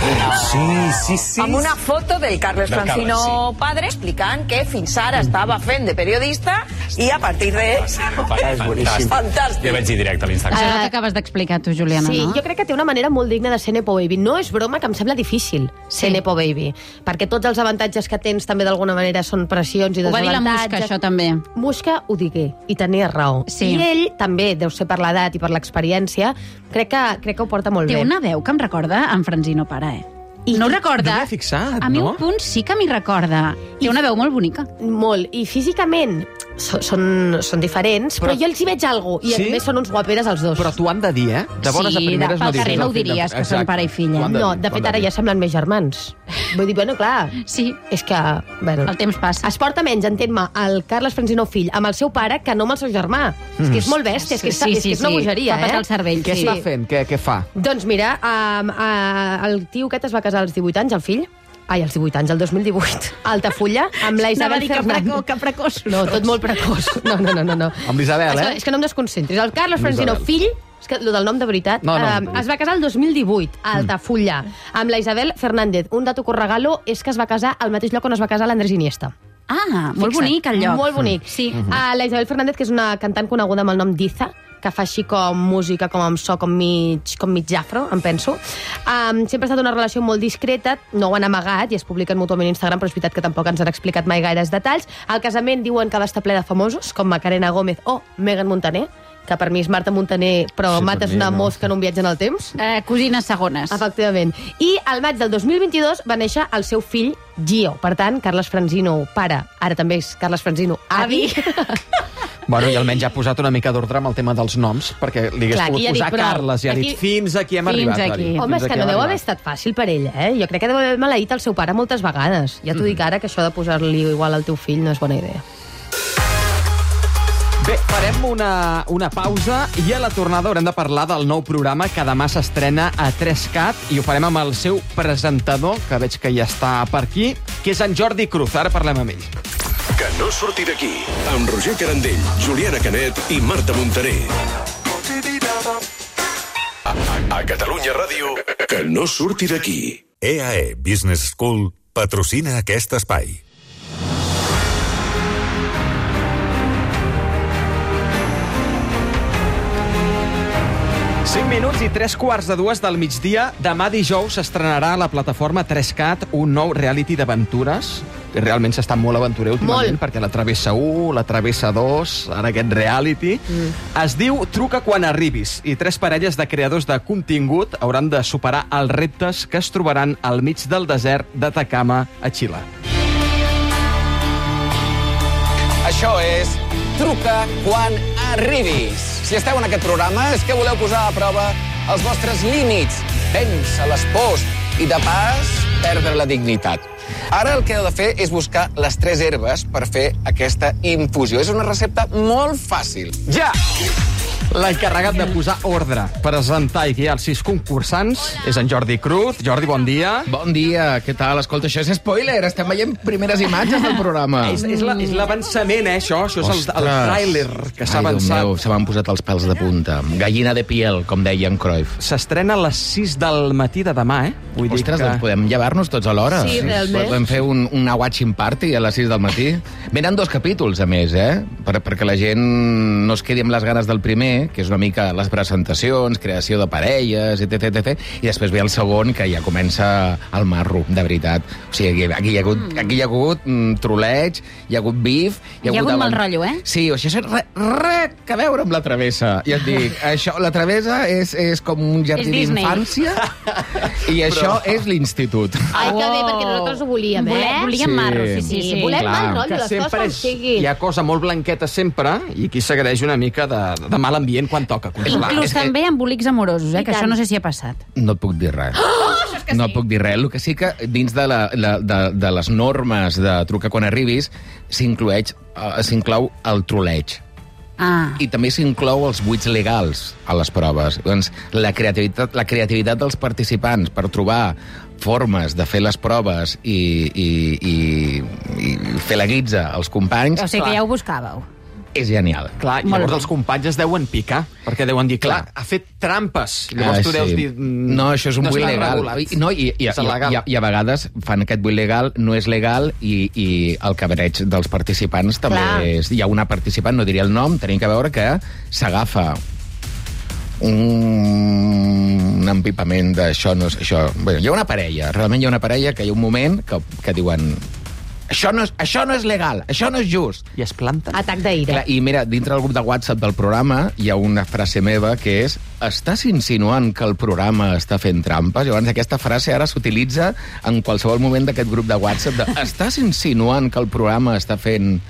Sí, sí, sí. amb una foto del Carles Del Francino Carles, padre explicant que fins ara estava fent de periodista i a partir de... Fantàstic. Fantàstic. Ja vaig dir directe a l'Instagram. Això és el que acabes d'explicar tu, Juliana, Sí, no? jo crec que té una manera molt digna de ser Nepo Baby. No és broma, que em sembla difícil ser Sí. Nepo Baby, perquè tots els avantatges que tens també d'alguna manera són pressions i Ho va dir la desavantatges. Musca, això també. Musca ho digué, i tenia raó. Sí. I ell també, deu ser per l'edat i per l'experiència, crec que, crec que ho porta molt Té bé. una veu que em recorda en Francino pare, eh? I no ho recorda? No m'he fixat, A mi no? un punt sí que m'hi recorda. Té una veu molt bonica. Molt. I físicament so- són, són diferents, però, Però- jo els hi veig alguna cosa. I Sí? a més són uns guaperes els dos. Però t'ho han de dir, eh? De bones Sí, a primeres de- no pel carrer diries no el ho fill de- diries, que són Exacte. pare i filla. T'ho han No, dir, de t'ho fet, han ara dir. ja semblen més germans. Vull dir, bueno, clar, Sí, és que... Bueno, el temps passa. es porta menys, entén-me, el Carles Francino fill amb el seu pare que no amb el seu germà. És que és molt bèstia, és que, és, Sí, és, sí, que és una sí. bogeria, Fa petar eh? el cervell, Què sí. està fent? Què, què fa? Doncs mira, um, uh, el tio aquest es va casar als divuit anys, el fill. Ai, als divuit anys, el dos mil divuit. A Altafulla, amb la Anava a Isabel dir que Fernández. preco- que precoç. No, tot molt precoç. No, no, no, no. no. Amb l'Isabel, Això, eh? és que no em desconcentris. El Carles Francino Isabel. fill, és que el del nom de veritat, No, no. eh, es va casar el dos mil divuit, a Altafulla, amb la Isabel Fernández. Un dato que us regalo és que es va casar al mateix lloc on es va casar l'Andrés Iniesta. Ah, molt Fixa't. bonic el lloc. Molt bonic. Sí. Uh, la Isabel Fernández, que és una cantant coneguda amb el nom d'Iza, que fa així com música, com amb so, com mig, com mig afro, em penso. Um, sempre ha estat una relació molt discreta, no ho han amagat i es publiquen mútuament a Instagram, però és veritat que tampoc ens han explicat mai gaires detalls. Al casament diuen que va estar ple de famosos, com Macarena Gómez o Megan Montaner, que per mi és Marta Montaner, però Sí, mates per mi una no. mosca en un viatge en el temps. Eh, cosines segones. Efectivament. I al maig del dos mil vint-i-dos va néixer el seu fill Gio. Per tant, Carles Francino, pare, ara també és Carles Francino, avi. Bueno, i almenys ja ha posat una mica d'ordre amb el tema dels noms, perquè li hagués Clar, aquí pogut ja dic, posar però Carles i ha dit aquí- fins aquí hem Fins arribat. ha aquí. dit, Home, és fins que aquí no hem deu haver arribat. estat fàcil per ell, eh? Jo crec que deu haver maleït el seu pare moltes vegades. Ja t'ho dic ara, que això de posar-li igual al teu fill no és bona idea. Bé, farem una, una pausa i a la tornada haurem de parlar del nou programa que demà s'estrena a tres cat i ho farem amb el seu presentador, que veig que ja està per aquí, que és en Jordi Cruz. Ara parlem amb ell. Que no surti d'aquí, amb Roger Carandell, Juliana Canet i Marta Montaner. A, a, a Catalunya Ràdio, que no surti d'aquí. E A E Business School patrocina aquest espai. cinc minuts i tres quarts de dues del migdia. Demà dijous s'estrenarà a la plataforma tres cat un nou reality d'aventures. I realment s'està molt aventurer últimament, Molt. perquè la Travessa u, la Travessa dos, ara aquest reality. Mm. Es diu Truca quan arribis, i tres parelles de creadors de contingut hauran de superar els reptes que es trobaran al mig del desert d'Atacama, a Xile. Això és Truca quan arribis. Si esteu en aquest programa és que voleu posar a prova els vostres límits, vèncer les pors i, de pas, perdre la dignitat. Ara el que heu de fer és buscar les tres herbes per fer aquesta infusió. És una recepta molt fàcil. Ja! L'encarregat de posar ordre, presentar i guiar els sis concursants és en Jordi Cruz. Jordi, bon dia. Bon dia, què tal? Escolta, això és spoiler, estem veient primeres imatges del programa. És, és la- és l'avançament, eh, això. Això és el, el tràiler que s'ha Ai, Déu avançat. meu, se m'han posat els pèls de punta. Gallina de piel, com deia en Cruyff. S'estrena a les sis del matí de demà, eh? Vull dir Ostres, que... doncs podem llevar-nos tots a l'hora. Sí, realment. Podem fer un, una watching party a les sis del matí. Venen dos capítols, a més, eh? Per, perquè la gent no es quedi amb les ganes del primer, que és una mica les presentacions, creació de parelles, etc, etc, i després ve el segon, que ja comença el marro, de veritat. O sigui, aquí, aquí hi ha hagut, mm. aquí hi ha hagut mm, troleig, hi ha hagut bif... Hi ha hagut avan- mal rotllo, eh? Sí, això és res re que veure amb la travessa. Ja et dic, això, la travessa és, és com un jardí És Disney. d'infància i això és l'institut. Ai, que bé, perquè nosaltres ho volíem, eh? Volem- volíem Sí. marro, sí, sí, sí. Volem Clar. mal rotllo, que les coses sempre com és, siguin. hi ha cosa molt blanqueta sempre i aquí s'agraeix una mica de, de mal ambient quan toca. controlar. Inclús també embolics amorosos, eh? I Que tant. això no sé si ha passat. No et puc dir res. Oh, no et puc dir res. El que sí que dins de, la, la, de, de les normes de truca quan arribis s'incloeix, uh, s'inclou el troleig. Ah. I també s'inclou els buits legals a les proves. Doncs la creativitat, la creativitat dels participants per trobar formes de fer les proves i, i, i, i fer la guitza als companys O sigui que ja ho buscàveu. és genial. Clar, Molt llavors bé. els companys es deuen picar, perquè deuen dir, clar, ha fet trampes. Llavors Ah, tu deus sí. dir... mm, No, això és un no buit està legal. regulat. I, no, i, i, És i, il·legal. i, i a vegades fan aquest buit legal, no és legal, i, i el cabreig dels participants també Clar. és... Hi ha una participant, no diria el nom, tenim que veure que s'agafa un, un empipament d'això no és això. Bé, hi ha una parella, realment hi ha una parella que hi ha un moment que, que diuen això no, és, això no és legal, això no és just. I es planten. Atac d'aire. Clar, I mira, dintre del grup de WhatsApp del programa hi ha una frase meva que és estàs insinuant que el programa està fent trampes? Llavors aquesta frase ara s'utilitza en qualsevol moment d'aquest grup de WhatsApp de estàs insinuant que el programa està fent...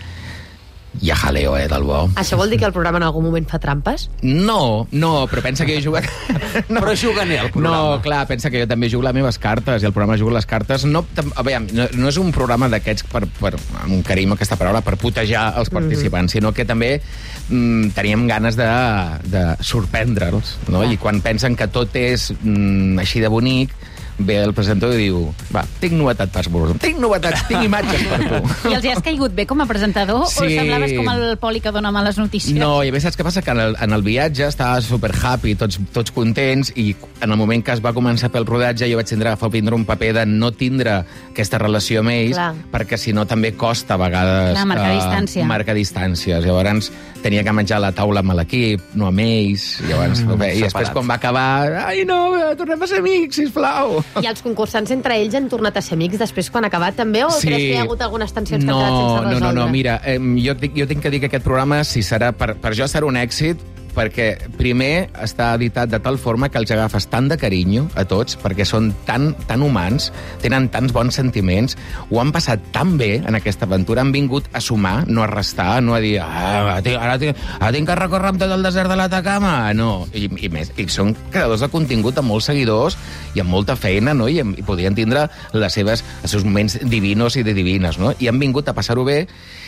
Hi ha jaleo, eh, del bo. Això vol dir que el programa en algun moment fa trampes? No, no, però pensa que jo jugo... No. Però juganer, el programa. No, clar, pensa que jo també jugo les meves cartes i el programa juga les cartes. No, tam- a veure, no, no és un programa d'aquests per, per, amb un carim aquesta paraula, per putejar els participants, mm -hmm. sinó que també mm, teníem ganes de, de sorprendre'ls, no? Clar. I quan pensen que tot és mm, així de bonic, ve el presentador i diu va, tinc novetat per vosaltres, tinc novetats, tinc imatges per tu. I els hi has caigut bé com a presentador Sí. o semblaves com el Poli que dona males notícies? No, i a més saps què passa? Que en el, en el viatge estava super happy, tots, tots contents, i en el moment que es va començar pel rodatge jo vaig tindre agafar tindre un paper de no tindre aquesta relació amb ells, Clar. perquè si no també costa a vegades... Clar, marcar eh, distància. Marcar distàncies. Llavors tenia que menjar a la taula amb l'equip, no amb ells. Llavors, mm, bé, I després separats. quan va acabar, ai no, tornem a ser amics, sisplau. I els concursants entre ells han tornat a ser amics després quan ha acabat també? O Sí. creus que hi ha hagut algunes tensions que no, han quedat sense resoldre? No, no, no, mira, eh, jo, tinc, jo tinc que dir que aquest programa, si serà, per, per jo serà un èxit, perquè primer està editat de tal forma que els agafes tant de carinyo a tots, perquè són tan, tan humans, tenen tants bons sentiments, ho han passat tan bé en aquesta aventura, han vingut a sumar, no a restar, no a dir ah, ara, tinc, ara, tinc, ara tinc que recórrer amb tot el desert de l'Atacama, no. I, i, més, i són creadors de contingut amb molts seguidors i amb molta feina, no? I, i podien tindre les seves, els seus moments divinos i de divines, no? I han vingut a passar-ho bé.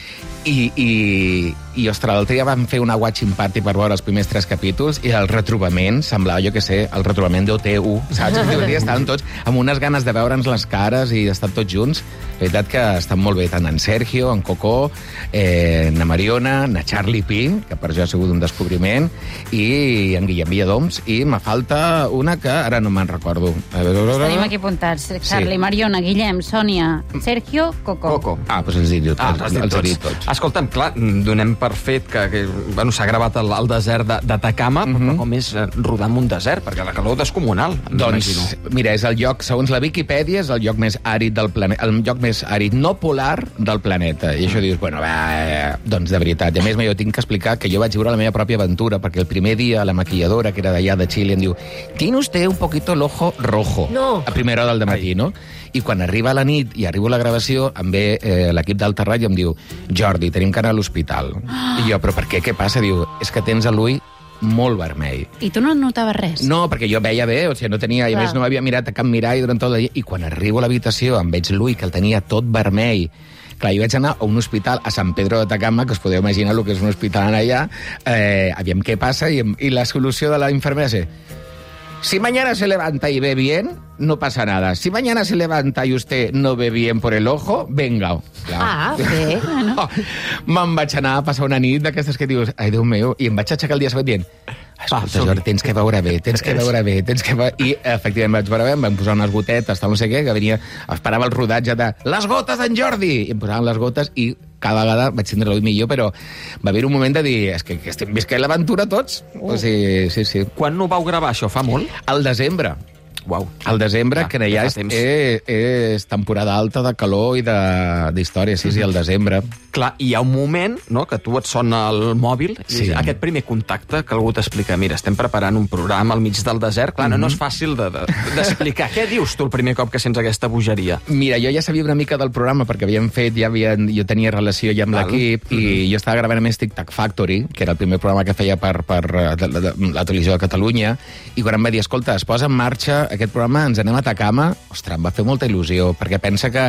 I, i, i ostres, l'altre dia vam fer una watching party per veure els primers tres capítols i el retrobament semblava, jo que sé, el retrobament d'O T U, saps? Estàvem tots amb unes ganes de veure'ns les cares i d'estar tots junts. La veritat que estan molt bé, tant en Sergio, en Coco, eh, na Mariona, na Charlie Pi, que per jo ha sigut un descobriment, i en Guillem Villadoms, i me falta una que ara no me'n recordo. A veure, Els tenim aquí apuntats. Charlie, Sí. Mariona, Guillem, Sònia, Sergio, Coco. Coco. Ah, doncs els he dit Ah, tots. els, els he dit tots. Escolta'm, clar, donem per fet que, que bueno, s'ha gravat al, al desert de- d'Atacama, mm -hmm. però com és eh, rodar en un desert? Perquè la calor és comunal, Doncs, m'imagino. mira, és el lloc, segons la Viquipèdia, és el lloc més àrid del planeta, el lloc més àrid no polar del planeta. I això dius, bueno, va, doncs de veritat. I a més, jo tinc que explicar que jo vaig viure la meva pròpia aventura, perquè el primer dia la maquilladora, que era d'allà de Xile, em diu, tiene usted un poquito el ojo rojo. No. A primera hora del matí, no? I quan arriba la nit i arribo a la gravació, em ve eh, l'equip d'Alta Ràdio i em diu, Jordi, tenim que anar a l'hospital. I jo, però per què? Què passa? Diu, és que tens l'ull molt vermell. I tu no notaves res? No, perquè jo veia bé, o sigui, no tenia, i a Clar. més no m'havia mirat a cap mirall durant tot el dia, i quan arribo a l'habitació em veig l'ull, que el tenia tot vermell. Clar, jo vaig anar a un hospital a San Pedro de Atacama, que us podeu imaginar el que és un hospital allà, eh, aviam què passa, i, i la solució de la infermera és: si mañana se levanta y ve bien, no pasa nada. Si mañana se levanta y usted no ve bien por el ojo, venga. Clar. Ah, bé. Oh, me'n vaig anar a passar una nit d'aquestes que dius, ai, Déu meu, i em vaig aixecar el dia següent dient, escolta, Jordi, tens que veure bé, tens que veure bé, tens que veure... I, efectivament, vaig veure bé, em van posar unes gotetes, tal no sé què, que venia, esperava el rodatge de les gotes d'en Jordi! I em posaven les gotes i cada vegada vaig tindre l'ull millor, però va haver un moment de dir, és que, que estem visquent l'aventura tots. Oh. O sigui, sí, sí. Quan no vau gravar això? Fa molt? Al desembre. Uau. Al desembre, Ah, que ja ja fa és, temps. és, és temporada alta de calor i de- d'història, sí, sí, al desembre. Clar, i hi ha un moment, no?, que tu et sona el mòbil, Sí. i aquest primer contacte que algú t'explica, mira, estem preparant un programa al mig del desert, clar, no, no és fàcil de- de- d'explicar. Què dius tu el primer cop que sents aquesta bogeria? Mira, jo ja sabia una mica del programa perquè havíem fet, ja havien, jo tenia relació ja amb Val. l'equip i jo estava gravant a més Tic Tac Factory, que era el primer programa que feia per, per eh, de, de, de, la televisió de Catalunya, i quan em va dir, escolta, es posa en marxa aquest programa, ens anem a Atacama, ostres, em va fer molta il·lusió, perquè pensa que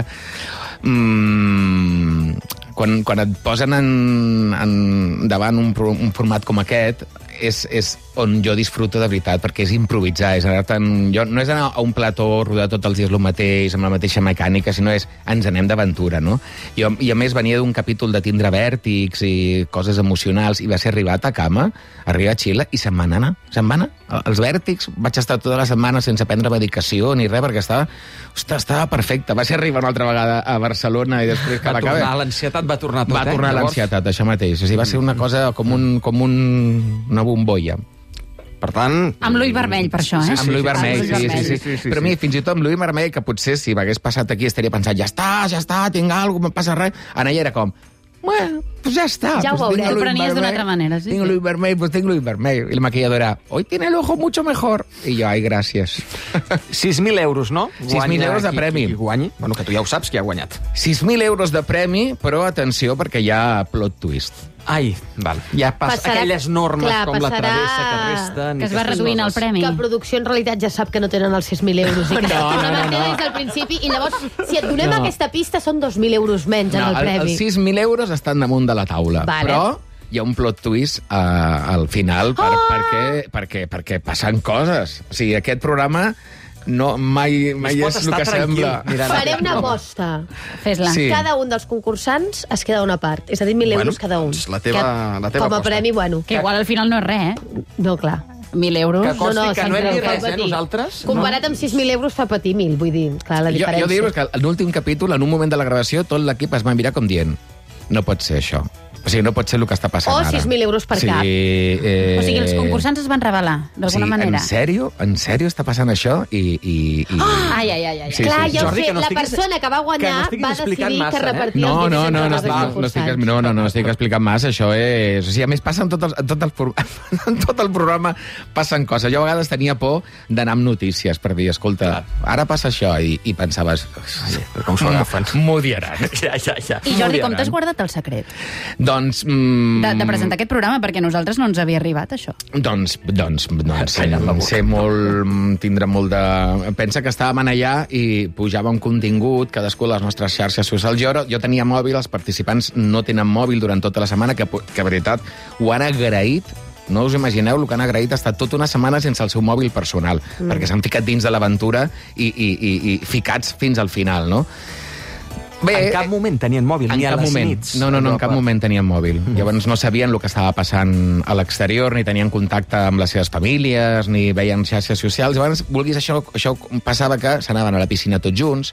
mm, quan, quan et posen en, en, davant un, pro- un format com aquest, és, és on jo disfruto de veritat, perquè és improvisar, és anar tan... Jo, no és anar a un plató, rodar tots els dies el mateix, amb la mateixa mecànica, sinó és ens anem d'aventura, no? Jo, I a més venia d'un capítol de tindre vèrtics i coses emocionals, i va ser arribar a Atacama, arribar a Xile, i se'n van anar, se'n van anar. Els vèrtics, vaig estar tota la setmana sense prendre medicació ni res, perquè estava, ostres, estava perfecte. Va ser arribar una altra vegada a Barcelona i després que Va va acabar... tornar, l'ansietat va tornar tot, Va eh? tornar Llavors- l'ansietat, això mateix. O sigui, va ser una cosa com, un, com un, una bombolla. Per tant... Amb l'ull vermell, per això, eh? Amb l'ull vermell, Amb l'ull sí, sí, vermell. sí, sí. Però a mi, fins i tot amb l'ull vermell, que potser si m'hagués passat aquí estaria pensant, ja està, ja està, tinc alguna cosa, no passa res. En ella era com, bueno, pues ja està. Ja ho pues veurem. tinc Ho l'ull prenies d'una vermell, altra manera, sí, Tinc sí. l'ull vermell, pues tinc l'ull vermell. I la maquilladora, hoy tiene el ojo mucho mejor. I jo, ai, gràcies. sis mil euros, no? sis mil euros de qui- premi. Qui guanyi. Bueno, que tu ja ho saps, qui ha guanyat. sis mil euros de premi, però atenció, perquè hi ha plot twist. Ai, val. Ja pas, Passarà- aquelles normes clar, com la passarà- travessa que resten... Que es va aquestes reduint el coses. premi. Que producció en realitat ja sap que no tenen els sis mil euros i que No, no, no, no, no. des del principi i llavors si et donem No. aquesta pista són dos mil euros menys en el el, premi. els sis mil euros estan damunt de la taula, Vale. però hi ha un plot twist uh, al final per, Oh! perquè, perquè, perquè passen coses. O sigui, aquest programa no, mai, mai pot és el estar que tranquil sembla. mirant Farem aquest una programa. aposta. Fes-la. Sí. Cada un dels concursants es queda una part. És a dir, mil Bueno, euros cada un. és la teva- Que, la teva com a aposta. premi, bueno. Que igual al final no és res, eh? No, clar. Mil euros. Que consti que no hem sempre dit fa res, eh, patir. nosaltres? Comparat amb sis mil euros fa patir mil, vull dir, clar, la Jo, diferència. jo dir-vos que en l'últim capítol, en un moment de la gravació, tot l'equip es va mirar com dient, no pot ser això. O sigui, no pot ser el que està passant O ara. sis mil euros per sí, cap. Eh, O sigui, els concursants es van revelar, d'alguna sí, manera. En sèrio? En sèrio està passant això? I, i, i... Ai, ai, ai, ai. Sí, Clar, sí, sí. ja ho Jordi, sé, que no la estiguis- persona que va que no guanyar estiguis va explicant decidir massa, que eh? repartia No, els no, diners no, entre no, els estic, no, estic, concursants. no, no, no estic explicant massa, això és... O sigui, a més, passen tot el, en, tot el, pro- en tot el programa passen coses. Jo a vegades tenia por d'anar amb notícies per dir, escolta, ara passa això, i, i pensaves... Com s'ho agafen. M'ho diran. Ja, ja, ja. I Jordi, com t'has guardat el secret Doncs... Mm, de, de presentar aquest programa? Perquè a nosaltres no ens havia arribat, això. Doncs, doncs, doncs Calla't la boca. sé molt, tindre molt de... Pensa que estàvem allà i pujàvem contingut, cadascú a les nostres xarxes socials. Jo, jo tenia mòbil, els participants no tenen mòbil durant tota la setmana, que, que de veritat ho han agraït. No us imagineu el que han agraït, ha estat tota una setmana sense el seu mòbil personal, mm. perquè s'han ficat dins de l'aventura i, i, i, i ficats fins al final, no? Bé, en cap moment tenien mòbil, En ni a cap les moment. nits. No, no, no, en cap per- moment tenien mòbil. Mm. Llavors no sabien el que estava passant a l'exterior, ni tenien contacte amb les seves famílies, ni veien xarxes socials. Llavors, vulguis, això, això passava que s'anaven a la piscina tots junts,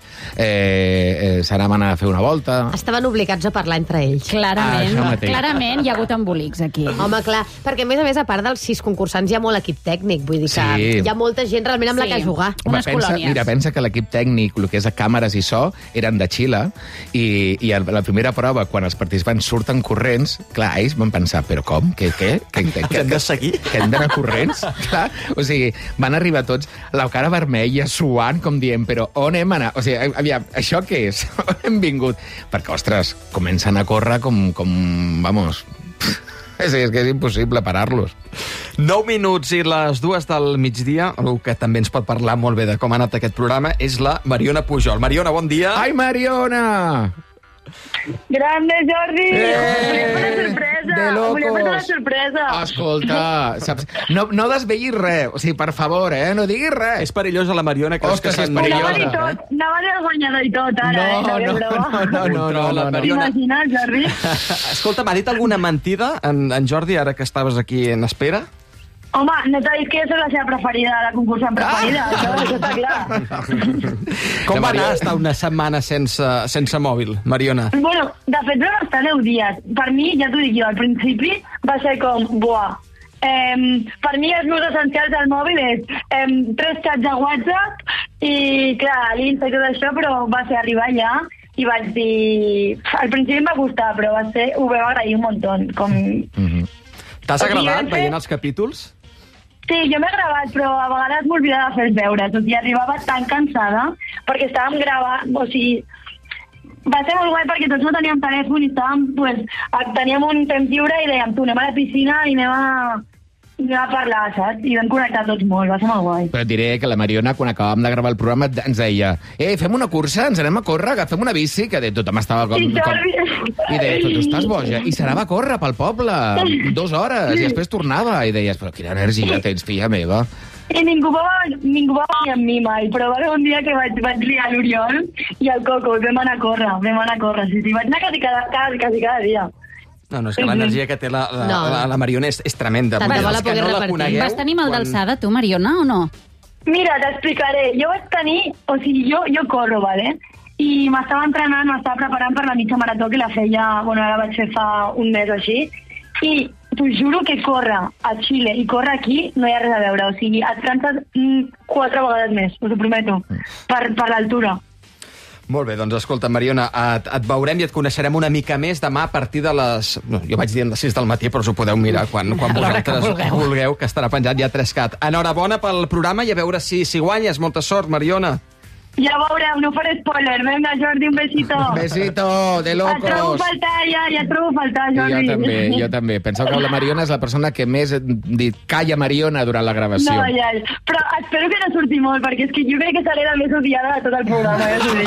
eh, eh, s'anaven a fer una volta... Estaven obligats a parlar entre ells. Clarament, Ah, això mateix. clarament hi ha hagut embolics aquí. Home, clar, perquè a més a més, a part dels sis concursants, hi ha molt equip tècnic, vull dir que Sí. hi ha molta gent realment amb Sí. la que jugar. Home, Unes pensa, colònies. mira, pensa que l'equip tècnic, el que és a càmeres i so, eren de Xile, i, i a la primera prova, quan els participants surten corrents, clar, ells van pensar, però com? Què? Què? Què, què, Que hem de seguir? Que hem d'anar corrents? Clar, o sigui, van arribar tots la cara vermella, suant, com dient, però on hem anat? O sigui, aviam, això què és? On hem vingut? Perquè, ostres, comencen a córrer com, com vamos... Sí, és que és impossible parar-los. nou minuts i les dues del migdia, el que també ens pot parlar molt bé de com ha anat aquest programa, és la Mariona Pujol. Mariona, bon dia. Ai, Mariona! Grande, Jordi! Eh, volia fer una sorpresa! de locos. Volia fer una sorpresa! Escolta, saps? No, no desveguis res. O sigui, per favor, eh? No diguis res. És perillosa la Mariona, que Ostres, és que és Anava a dir perillosa. tot, anava a dir el guanyador i tot, ara, No, eh? que no, ben broma. no, no, no, no, no, no. T'imagines, Jordi? Escolta, m'ha dit alguna mentida en, en Jordi, ara que estaves aquí en espera? Home, no t'ha dit que jo soc la seva preferida, la concursant preferida, Ah! això, això està clar. Com va anar estar una setmana sense, sense mòbil, Mariona? Bueno, de fet vam estar deu dies. Per mi, ja t'ho dic jo, al principi va ser com, buah, eh, per mi els meus essencials del mòbil és eh, tres xats de WhatsApp i, clar, l'Insta i tot això, però va ser arribar allà i vaig dir... Al principi em va costar, però va ser, ho vam agrair un muntó. Com... Mm-hmm. T'has O sigui, agradat vam fer- veient els capítols? Sí, jo m'he gravat, però a vegades m'oblidava de fer els deures. O sigui, arribava tan cansada perquè estàvem gravant... O sigui, va ser molt guai perquè tots no teníem telèfon i estàvem... Pues, teníem un temps lliure i dèiem, tu, anem a la piscina i anem a, anem a parlar, saps? I vam connectar tots molt, va ser molt guai. Però et diré que la Mariona, quan acabàvem de gravar el programa, ens deia eh, fem una cursa, ens anem a córrer, agafem una bici, que de tothom estava com... I com... Jordi... I deia, tu, tu estàs boja. I se n'anava a córrer pel poble, dues hores, i després tornava. I deies, però quina energia tens, filla meva. I ningú va, ningú va venir amb mi mai, però va haver un dia que vaig, vaig liar l'Oriol i el Coco, vam anar a córrer, vam anar a córrer, sí, sí, vaig anar quasi cada, quasi, quasi cada dia. No, no, és que l'energia que té la, la, No. la, la Mariona és, és tremenda. Tant de bo la Els que pogués no repartir. conegueu, Vas tenir mal quan- d'alçada, tu, Mariona, o no? Mira, t'explicaré. Jo vaig tenir... O sigui, jo, jo corro, vale? I m'estava entrenant, m'estava preparant per la mitja marató que la feia... Bueno, ara la vaig fer fa un mes o així. I t'ho juro que córrer a Xile i córrer aquí no hi ha res a veure. O sigui, et canses mm, quatre vegades més, us ho prometo, per, per l'altura. Molt bé, doncs escolta, Mariona, et, et veurem i et coneixerem una mica més demà a partir de les... No, jo vaig dir a les sis del matí, però us ho podeu mirar quan, quan A l'hora que vosaltres vulgueu. vulgueu, que estarà penjat ja tres cat. Enhorabona pel programa i a veure si, si guanyes. Molta sort, Mariona. Ja veureu, no faré spoiler. Vinga, Jordi, un besito. Besito, de Et trobo a locos. faltar, ja, ja et trobo a faltar, I Jordi. jo també, jo també. Penseu que la Mariona és la persona que més he dit calla Mariona durant la gravació. No, ja, però espero que no surti molt, perquè és que jo crec que seré la més odiada de tot el programa, ja t'ho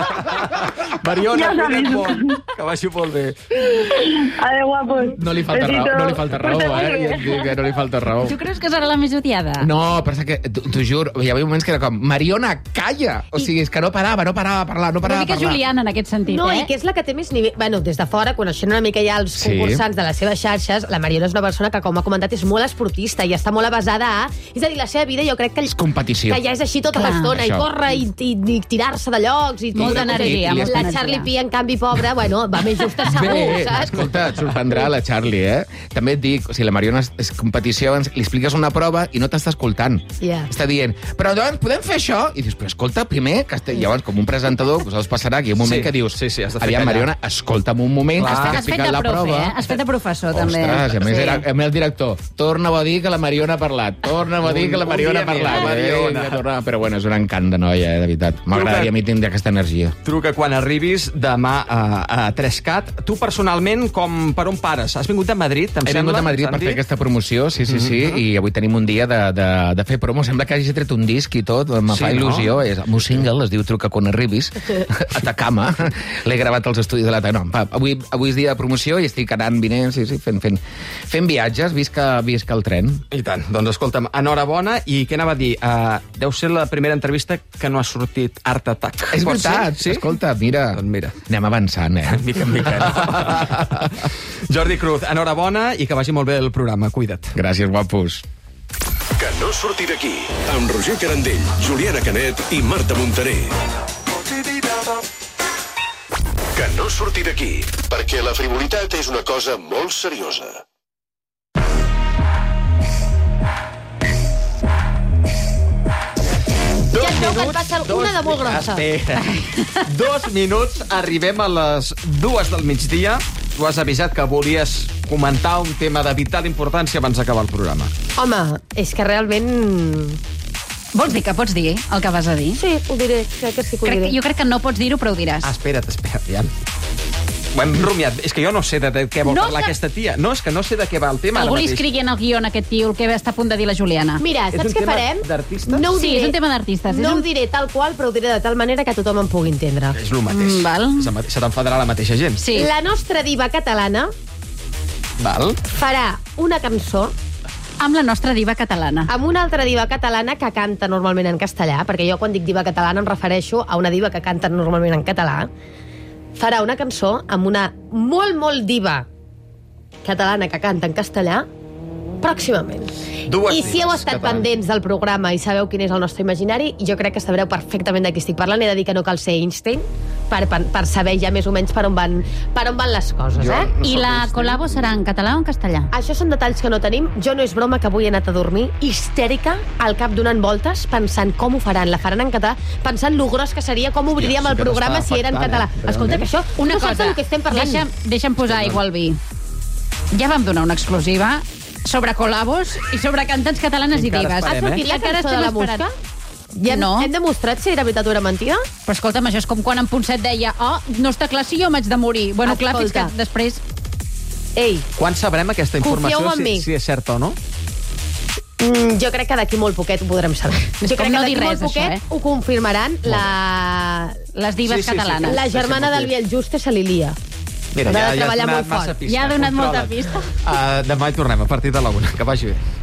dic. Mariona, Ja cuida't sabis. molt, que vagi molt bé. Adéu, guapos. No li falta raó, Besito. no li falta raó, Porteu-vos eh? bé. Ja et dic que no li falta raó. Tu creus que serà la més odiada? No, però és que, t'ho t'ho juro, hi havia moments que era com, Mariona, calla! O sigui, és que no parava, no parava de parlar, no Una parava de mica parlar. Juliana, en aquest sentit, No, eh? i que és la que té més nivell... Bueno, des de fora, coneixent una mica ja els Sí. concursants de les seves xarxes, la Mariona és una persona que, com ha comentat, és molt esportista i està molt avasada a... És a dir, la seva vida jo crec que... És competició. Que ja és així tota Clar. l'estona, i Això. córrer, i, i, i tirar-se de llocs... I Molta tot. energia, I- i molta La energia. Charlie P, en canvi, pobra, bueno, va més justa segur, Bé, saps? escolta, et sorprendrà la Charlie, eh? També et dic, o sigui, la Mariona és, és competició, abans li expliques una prova i no t'està escoltant. Ja. Està dient, però doncs podem fer això? I dius, però escolta, primer, que estic... llavors, com un presentador, us passarà aquí un moment Sí, que dius, sí, sí, has de fer aviam, callar. Mariona, escolta'm un moment, Clar. que estic Has fet explicant de la profe, prova. eh? Has fet de professor, també. Ostres, i a més Sí. era a més el director. Torna-ho a dir que la Mariona ha parlat. Torna-ho a dir que la Un- Mariona ha un dia més, parlat. Mariona. Eh, que torna- Però bueno, és un encant de noia, eh, de veritat. M'agradaria a mi tindre aquesta energia. Truca quan arribis demà a, a tres cat. Tu, personalment, com per on pares? Has vingut de Madrid, em He sembla? vingut a Madrid per Santi? fer aquesta promoció, sí, sí, sí, Mhm. i avui tenim un dia de, de, de fer promo. Sembla que hagi tret un disc i tot, me Sí, fa il·lusió. no? És el meu single, es diu Truca quan arribis, Atacama. L'he gravat als estudis de la... No, va, avui, avui és dia de promoció i estic anant, vinent, sí, sí, fent, fent, fent viatges, visca, visca el tren. I tant. Doncs escolta'm, enhorabona. I què anava a dir? Uh, deu ser la primera entrevista que no ha sortit Art Attack. És Pot veritat, ser? Sí? escolta, mira, Doncs mira. anem avançant, eh? Mica en mica, no? Jordi Cruz, enhorabona i que vagi molt bé el programa. Cuida't. Gràcies, guapos. Que no surti d'aquí, amb Roger Carandell, Juliana Canet i Marta Montaner. Que no surti d'aquí, perquè la frivolitat és una cosa molt seriosa. Ja et veu que et passa una de molt grossa. Espera. Dos minuts, arribem a les dues del migdia. Tu has avisat que volies comentar un tema de vital importància abans d'acabar el programa. Home, és que realment... Vols dir que pots dir el que vas a dir? Sí, ho diré, crec que sí que ho Crec, diré. jo crec que no pots dir-ho, però ho diràs. Ah, espera't, espera't, ja. Ho hem rumiat. És que jo no sé de, de què vol No, parlar que- aquesta tia. No, és que no sé de què va el tema. Algú ara li mateix. escrigui en el guió en aquest tio el que està a punt de dir la Juliana. Mira, És saps un què tema farem? d'artistes? No ho Sí, diré, és un tema d'artistes. No és ho un... diré tal qual, però ho diré de tal manera que tothom em pugui entendre. És el mateix. Mm, val. És el mateix. Se t'enfadarà la mateixa gent. Sí. La nostra diva catalana Val? farà una cançó Amb la nostra diva catalana. amb una altra diva catalana que canta normalment en castellà, perquè jo quan dic diva catalana em refereixo a una diva que canta normalment en català. Farà una cançó amb una molt, molt diva catalana que canta en castellà pròximament. Dues I si heu dives estat catalanes. pendents del programa i sabeu quin és el nostre imaginari, jo crec que sabreu perfectament de qui estic parlant. He de dir que no cal ser Einstein per, per, per saber ja més o menys per on van, per on van les coses. Jo Eh? no I sóc la Einstein. col·labo serà en català o en castellà? Això són detalls que no tenim. Jo no és broma que avui he anat a dormir histèrica al cap donant voltes pensant com ho faran. La faran en català, pensant lo gros que seria, com obriríem sí el que programa t'està si era en afectant, català. eh, Escolta, que això... Una no saps cosa, del que estem parlant. deixa'm, deixa'm posar aigua al vi. Ja vam donar una exclusiva sobre col·labos i sobre cantants catalanes Encara i dives. esperem, Ha sortit I la encara cançó de estem la esperant. mosca? Ja No. hem demostrat si era veritat o era mentida? Però escolta'm, això és com quan en Ponset deia oh, no està clar si jo m'haig de morir. Bueno, clar, fins que Escolta. després... Ei, Quan sabrem aquesta informació, Confieu en mi. si, si és certa o no? mm, jo crec que d'aquí molt poquet ho podrem saber. Jo crec com que no d'aquí dir molt res, això, poquet eh? ho confirmaran la... Les dives Sí, sí, sí, catalanes. la germana del Biel Juste se li lia. Mira, Haurà ja, de ja has treballar donat molt fort. massa pista. Ja ha donat molta Controla't. pista. Uh, demà hi tornem, a partir de la una. Que vagi bé.